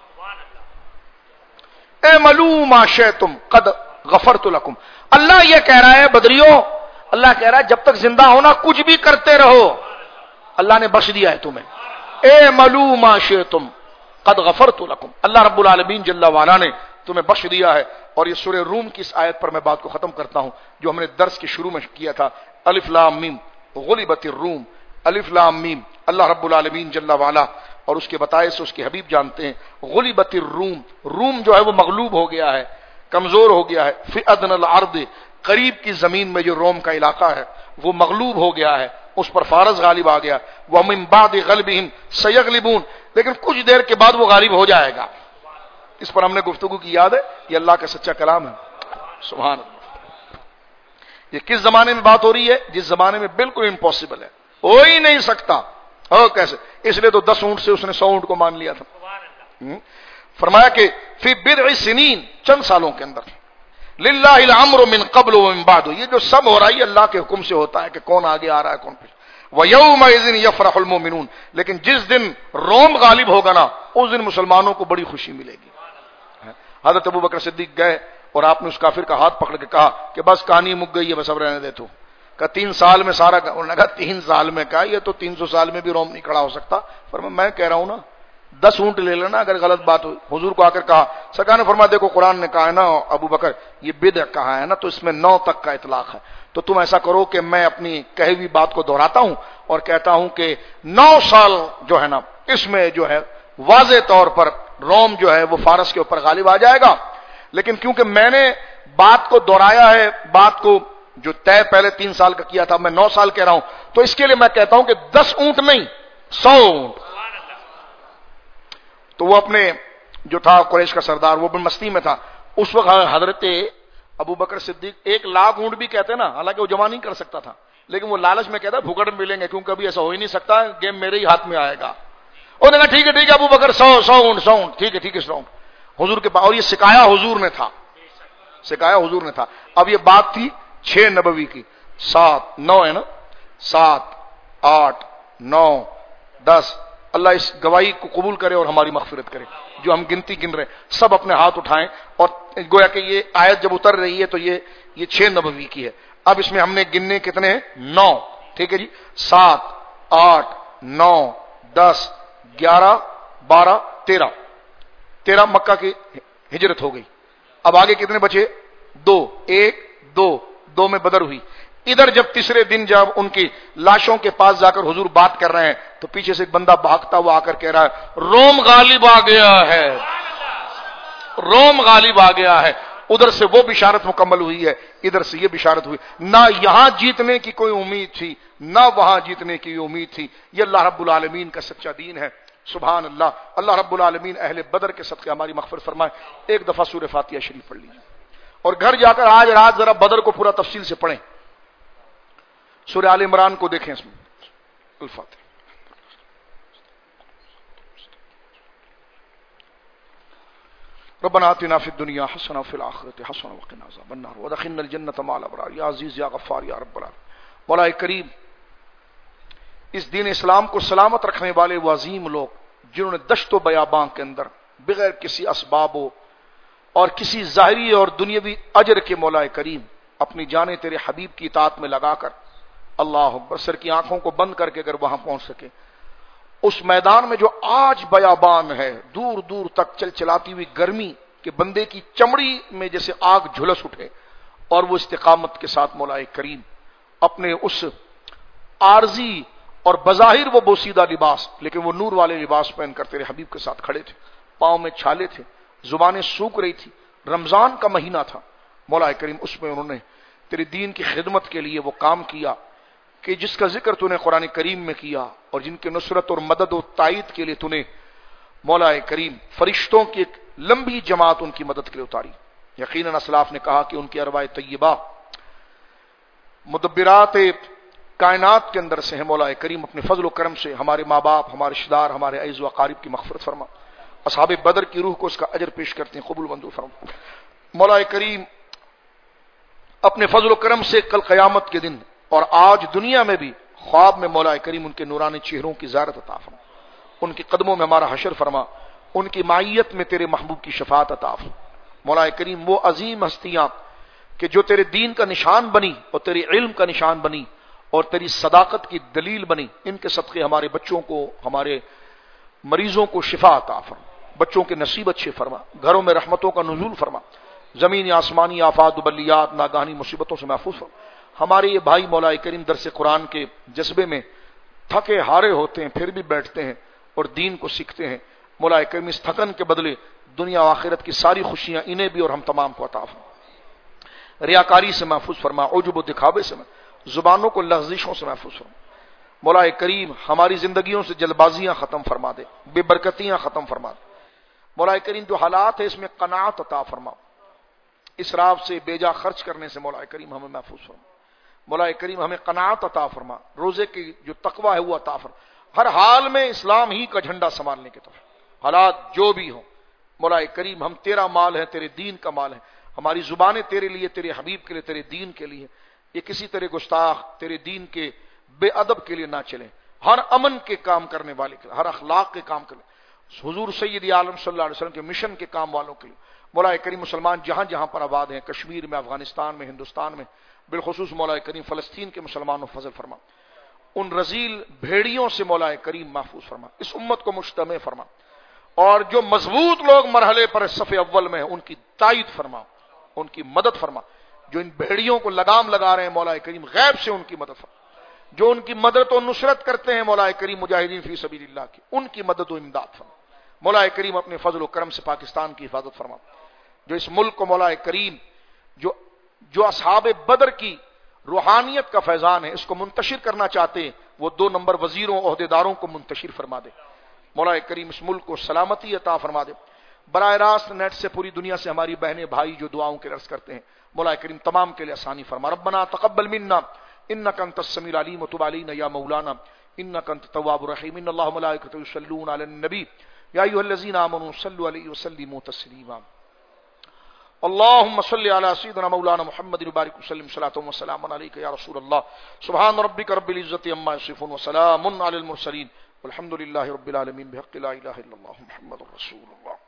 اعملوا ما شئتم قد غفرت لکم۔ اللہ یہ کہہ رہا ہے بدریوں، اللہ کہہ رہا ہے جب تک زندہ ہونا کچھ بھی کرتے رہو، اللہ نے بخش دیا ہے تمہیں۔ اعملوا ما شئتم قد غفرت لکم، اللہ رب العالمین جل وعلا نے تمہیں بخش دیا ہے۔ اور یہ سورہ روم کی اس آیت پر میں بات کو ختم کرتا ہوں جو ہم نے درس کے شروع میں کیا تھا، الف لام میم غلبت الروم، الف لام میم، اللہ رب العالمین جل وعلا اور اس کے بتائے سے اس کے حبیب جانتے ہیں، غلبت الروم، روم جو ہے وہ مغلوب ہو گیا ہے، کمزور ہو گیا ہے، فی ادنى الارض، قریب کی زمین میں جو روم کا علاقہ ہے وہ مغلوب ہو گیا ہے، اس پر فارس غالب آ گیا، وَمِن بَعْدِ غَلْبِهِمْ سَيَغْلِبُونَ، لیکن کچھ دیر کے بعد وہ غالب ہو جائے گا۔ اس پر ہم نے گفتگو کی، یاد ہے؟ یہ اللہ کا سچا کلام ہے، سبحان اللہ۔ یہ کس زمانے میں بات ہو رہی ہے؟ جس زمانے میں بالکل امپاسبل ہے، ہو ہی نہیں سکتا، ہو کیسے؟ اس لیے تو 10 اونٹ سے اس نے 100 اونٹ کو مان لیا تھا۔ فرمایا کہ فی بضع سنین، چند سالوں کے اندر، للہ الامر من قبل ومن بعد، یہ جو سب ہو رہا ہے اللہ کے حکم سے ہوتا ہے کہ کون آگے آ رہا ہے کون پیچھے۔ وَيَوْمَئِذٍ يَفْرَحُ الْمُؤْمِنُونَ، لیکن جس دن روم غالب ہوگا نا اس دن مسلمانوں کو بڑی خوشی ملے گی۔ حضرت ابوبکر صدیق گئے اور آپ نے اس کافر کا ہاتھ پکڑ کے کہا کہ بس کہانی مک گئی ہے، بس اب رہنے دے تو، کہ 3 سال میں سارا، انہوں نے کہا 3 سال میں، کہا یہ تو 300 سال میں بھی روم نہیں کھڑا ہو سکتا۔ فرمایا میں کہہ رہا ہوں نا 10 اونٹ لے لینا اگر غلط بات ہوئی۔ حضور کو آ کر کہا، سرکار نے فرمایا دیکھو قرآن نے کہا ہے نا ابو بکر یہ بدع کہا ہے نا تو اس میں 9 تک کا اطلاق ہے، تو تم ایسا کرو کہ میں اپنی کہی ہوئی بات کو دہراتا ہوں اور کہتا ہوں کہ 9 سال جو ہے نا اس میں جو ہے واضح طور پر روم جو ہے وہ فارس کے اوپر غالب آ جائے گا، لیکن کیونکہ میں نے بات کو دہرایا ہے، بات کو جو طے پہلے 3 سال کا کیا تھا میں 9 سال کہہ رہا ہوں، تو اس کے لیے میں کہتا ہوں کہ 10 اونٹ نہیں 100 اونٹ۔ تو وہ اپنے جو تھا قریش کا سردار وہ بھی مستی میں تھا اس وقت، حضرت ابو بکر صدیق 1 لاکھ اونٹ بھی کہتے نا، حالانکہ وہ جمع نہیں کر سکتا تھا لیکن وہ لالچ میں کہتا بھوکڑ ملیں گے کیونکہ ابھی ایسا ہو ہی نہیں سکتا، گیم میرے ہی ہاتھ میں آئے گا۔ انہوں نے کہا ٹھیک ہے ابو بکر 100 اونٹ، ٹھیک ہے 100 اونٹ حضور کے پاس، اور یہ سکھایا حضور نے تھا، سکھایا حضور نے تھا۔ اب یہ بات تھی 6 نبوی کی، 7 9 ہے نا، 7 8 9 10، اللہ اس گواہی کو قبول کرے اور ہماری مغفرت کرے۔ جو ہم گنتی گن رہے سب اپنے ہاتھ اٹھائیں، اور گویا کہ یہ آیت جب اتر رہی ہے تو یہ 6 نبوی کی ہے۔ اب اس میں ہم نے گننے کتنے ہیں؟ 9، ٹھیک ہے جی، 7 8 9 10 11 12 13 مکہ کی ہجرت ہو گئی۔ اب آگے کتنے بچے؟ 2 1 2 میں بدر ہوئی۔ ادھر جب تیسرے دن جب ان کی لاشوں کے پاس جا کر حضور بات کر رہے ہیں تو پیچھے سے ایک بندہ بھاگتا ہوا آ کر کہہ رہا ہے روم غالب آ گیا ہے، روم غالب آ گیا ہے۔ ادھر سے وہ بشارت مکمل ہوئی ہے، ادھر سے یہ بشارت ہوئی۔ نہ یہاں جیتنے کی کوئی امید تھی نہ وہاں جیتنے کی امید تھی، یہ اللہ رب العالمین کا سچا دین ہے، سبحان اللہ۔ اللہ رب العالمین اہل بدر کے صدقے ہماری مغفرت فرمائے۔ ایک دفعہ سورہ فاتحہ شریف پڑھ لیجیے اور گھر جا کر آج رات ذرا بدر کو پورا تفصیل سے پڑھیں، سورہ آل عمران کو دیکھیں، اس میں الفاتحہ۔ ربنا آتنا فی الدنیا حسنہ وفی الآخرۃ حسنہ وقنا عذاب النار وادخلنا الجنۃ مع الابرار یا عزیز یا غفار یا رب العالمین۔ مولا کریم، اس دین اسلام کو سلامت رکھنے والے وہ عظیم لوگ جنہوں نے دشت و بیابان کے اندر بغیر کسی اسباب اور کسی ظاہری اور دنیاوی اجر کے مولا کریم اپنی جانیں تیرے حبیب کی اطاعت میں لگا کر، اللہ اکبر، سر کی آنکھوں کو بند کر کے اگر وہاں پہنچ سکے، اس میدان میں جو آج بیابان ہے، دور دور تک چلاتی ہوئی گرمی کہ بندے کی چمڑی میں جیسے آگ جھلس اٹھے، اور وہ استقامت کے ساتھ مولا کریم اپنے اس عارضی اور بظاہر وہ بوسیدہ لباس لیکن وہ نور والے لباس پہن کر تیرے حبیب کے ساتھ کھڑے تھے، پاؤں میں چھالے تھے، زبانیں سوکھ رہی تھی، رمضان کا مہینہ تھا مولا کریم، اس میں انہوں نے تیرے دین کی خدمت کے لیے وہ کام کیا کہ جس کا ذکر تو نے قرآن کریم میں کیا، اور جن کے نصرت اور مدد و تائید کے لیے تو نے مولا کریم فرشتوں کی ایک لمبی جماعت ان کی مدد کے لیے اتاری۔ یقیناً اسلاف نے کہا کہ ان کی ارواح طیبہ مدبرات کائنات کے اندر سے ہے، مولا کریم اپنے فضل و کرم سے ہمارے ماں باپ، ہمارے رشتہ دار، ہمارے عزیز و اقارب کی مغفرت فرما، اصحاب بدر کی روح کو اس کا اجر پیش کرتے ہیں، قبول منظور فرما۔ مولا کریم اپنے فضل و کرم سے کل قیامت کے دن اور آج دنیا میں بھی خواب میں مولا کریم ان کے نورانی چہروں کی زیارت عطا فرما، ان کے قدموں میں ہمارا حشر فرما، ان کی معیت میں تیرے محبوب کی شفاعت عطا فرما۔ مولا کریم وہ عظیم ہستیاں کہ جو تیرے دین کا نشان بنی اور تیرے علم کا نشان بنی اور تیری صداقت کی دلیل بنی، ان کے صدقے ہمارے بچوں کو، ہمارے مریضوں کو شفا عطا فرما، بچوں کے نصیب اچھے فرما، گھروں میں رحمتوں کا نزول فرما، زمینی آسمانی آفات و بلیات ناگہانی مصیبتوں سے محفوظ فرما۔ ہمارے یہ بھائی مولا کریم درس قرآن کے جذبے میں تھکے ہارے ہوتے ہیں، پھر بھی بیٹھتے ہیں اور دین کو سیکھتے ہیں، مولا کریم اس تھکن کے بدلے دنیا و آخرت کی ساری خوشیاں انہیں بھی اور ہم تمام کو عطا فرما، ریاکاری سے محفوظ فرما، عجب و دکھاوے سے، زبانوں کو لغزشوں سے محفوظ فرما۔ مولا کریم ہماری زندگیوں سے جلد بازیاں ختم فرما دے، بے برکتیاں ختم فرما دے۔ مولا کریم جو حالات ہے اس میں قناعت عطا فرما، اسراف سے، بیجا خرچ کرنے سے مولا کریم ہمیں محفوظ فرما۔ مولا کریم ہمیں قناعت عطا فرما، روزے کی جو تقوی ہے وہ عطا فرما، ہر حال میں اسلام ہی کا جھنڈا سنبھالنے کی طرف، حالات جو بھی ہوں مولا کریم ہم تیرا مال ہے، تیرے دین کا مال ہے، ہماری زبانیں تیرے لیے، تیرے حبیب کے لیے، تیرے دین کے لیے، یہ کسی طرح گستاخ تیرے دین کے بے ادب کے لیے نہ چلیں، ہر امن کے کام کرنے والے کے لیے، ہر اخلاق کے کام کرنے، حضور سید عالم صلی اللہ علیہ وسلم کے مشن کے کام والوں کے لیے۔ مولا کریم مسلمان جہاں جہاں پر آباد ہیں، کشمیر میں، افغانستان میں، ہندوستان میں، بالخصوص مولا کریم فلسطین کے مسلمانوں فضل فرما، ان رذیل بھیڑیوں سے مولا کریم محفوظ فرما، اس امت کو مجتمع فرما، اور جو مضبوط لوگ مرحلے پر صف اول میں ہیں ان کی تائید فرما، ان کی مدد فرما، جو ان بھیڑیوں کو لگام لگا رہے ہیں مولا کریم غیب سے ان کی مدد فرما، جو ان کی مدد و نصرت کرتے ہیں مولا کریم مجاہدین فی سبیل اللہ کی، ان کی مدد و امداد فرما۔ مولا کریم اپنے فضل و کرم سے پاکستان کی حفاظت فرما، جو اس ملک کو مولا کریم جو اصحاب بدر کی روحانیت کا فیضان ہے اس کو منتشر کرنا چاہتے ہیں، وہ 2 نمبر وزیروں عہدیداروں کو منتشر فرما دے۔ مولا کریم اس ملک کو سلامتی عطا فرما دے۔ براہ راست نیٹ سے پوری دنیا سے ہماری بہنیں بھائی جو دعاؤں کے عرض کرتے ہیں، مولا کریم تمام کے لیے آسانی فرما۔ ربنا تقبل منا انک انت السمیع العلیم وتب علینا یا مولانا انک انت التواب الرحیم۔ ان اللہ وملائکتہ یصلون علی النبی یا ایھا الذین آمنوا صلوا علیہ وسلموا تسلیما۔ اللهم صل على سيدنا مولانا محمد وبارك وسلم صلاة وسلام عليك يا رسول الله۔ سبحان ربك رب العزة عما يصفون وسلام على المرسلين والحمد لله رب العالمين بحق لا إله إلا الله محمد رسول الله۔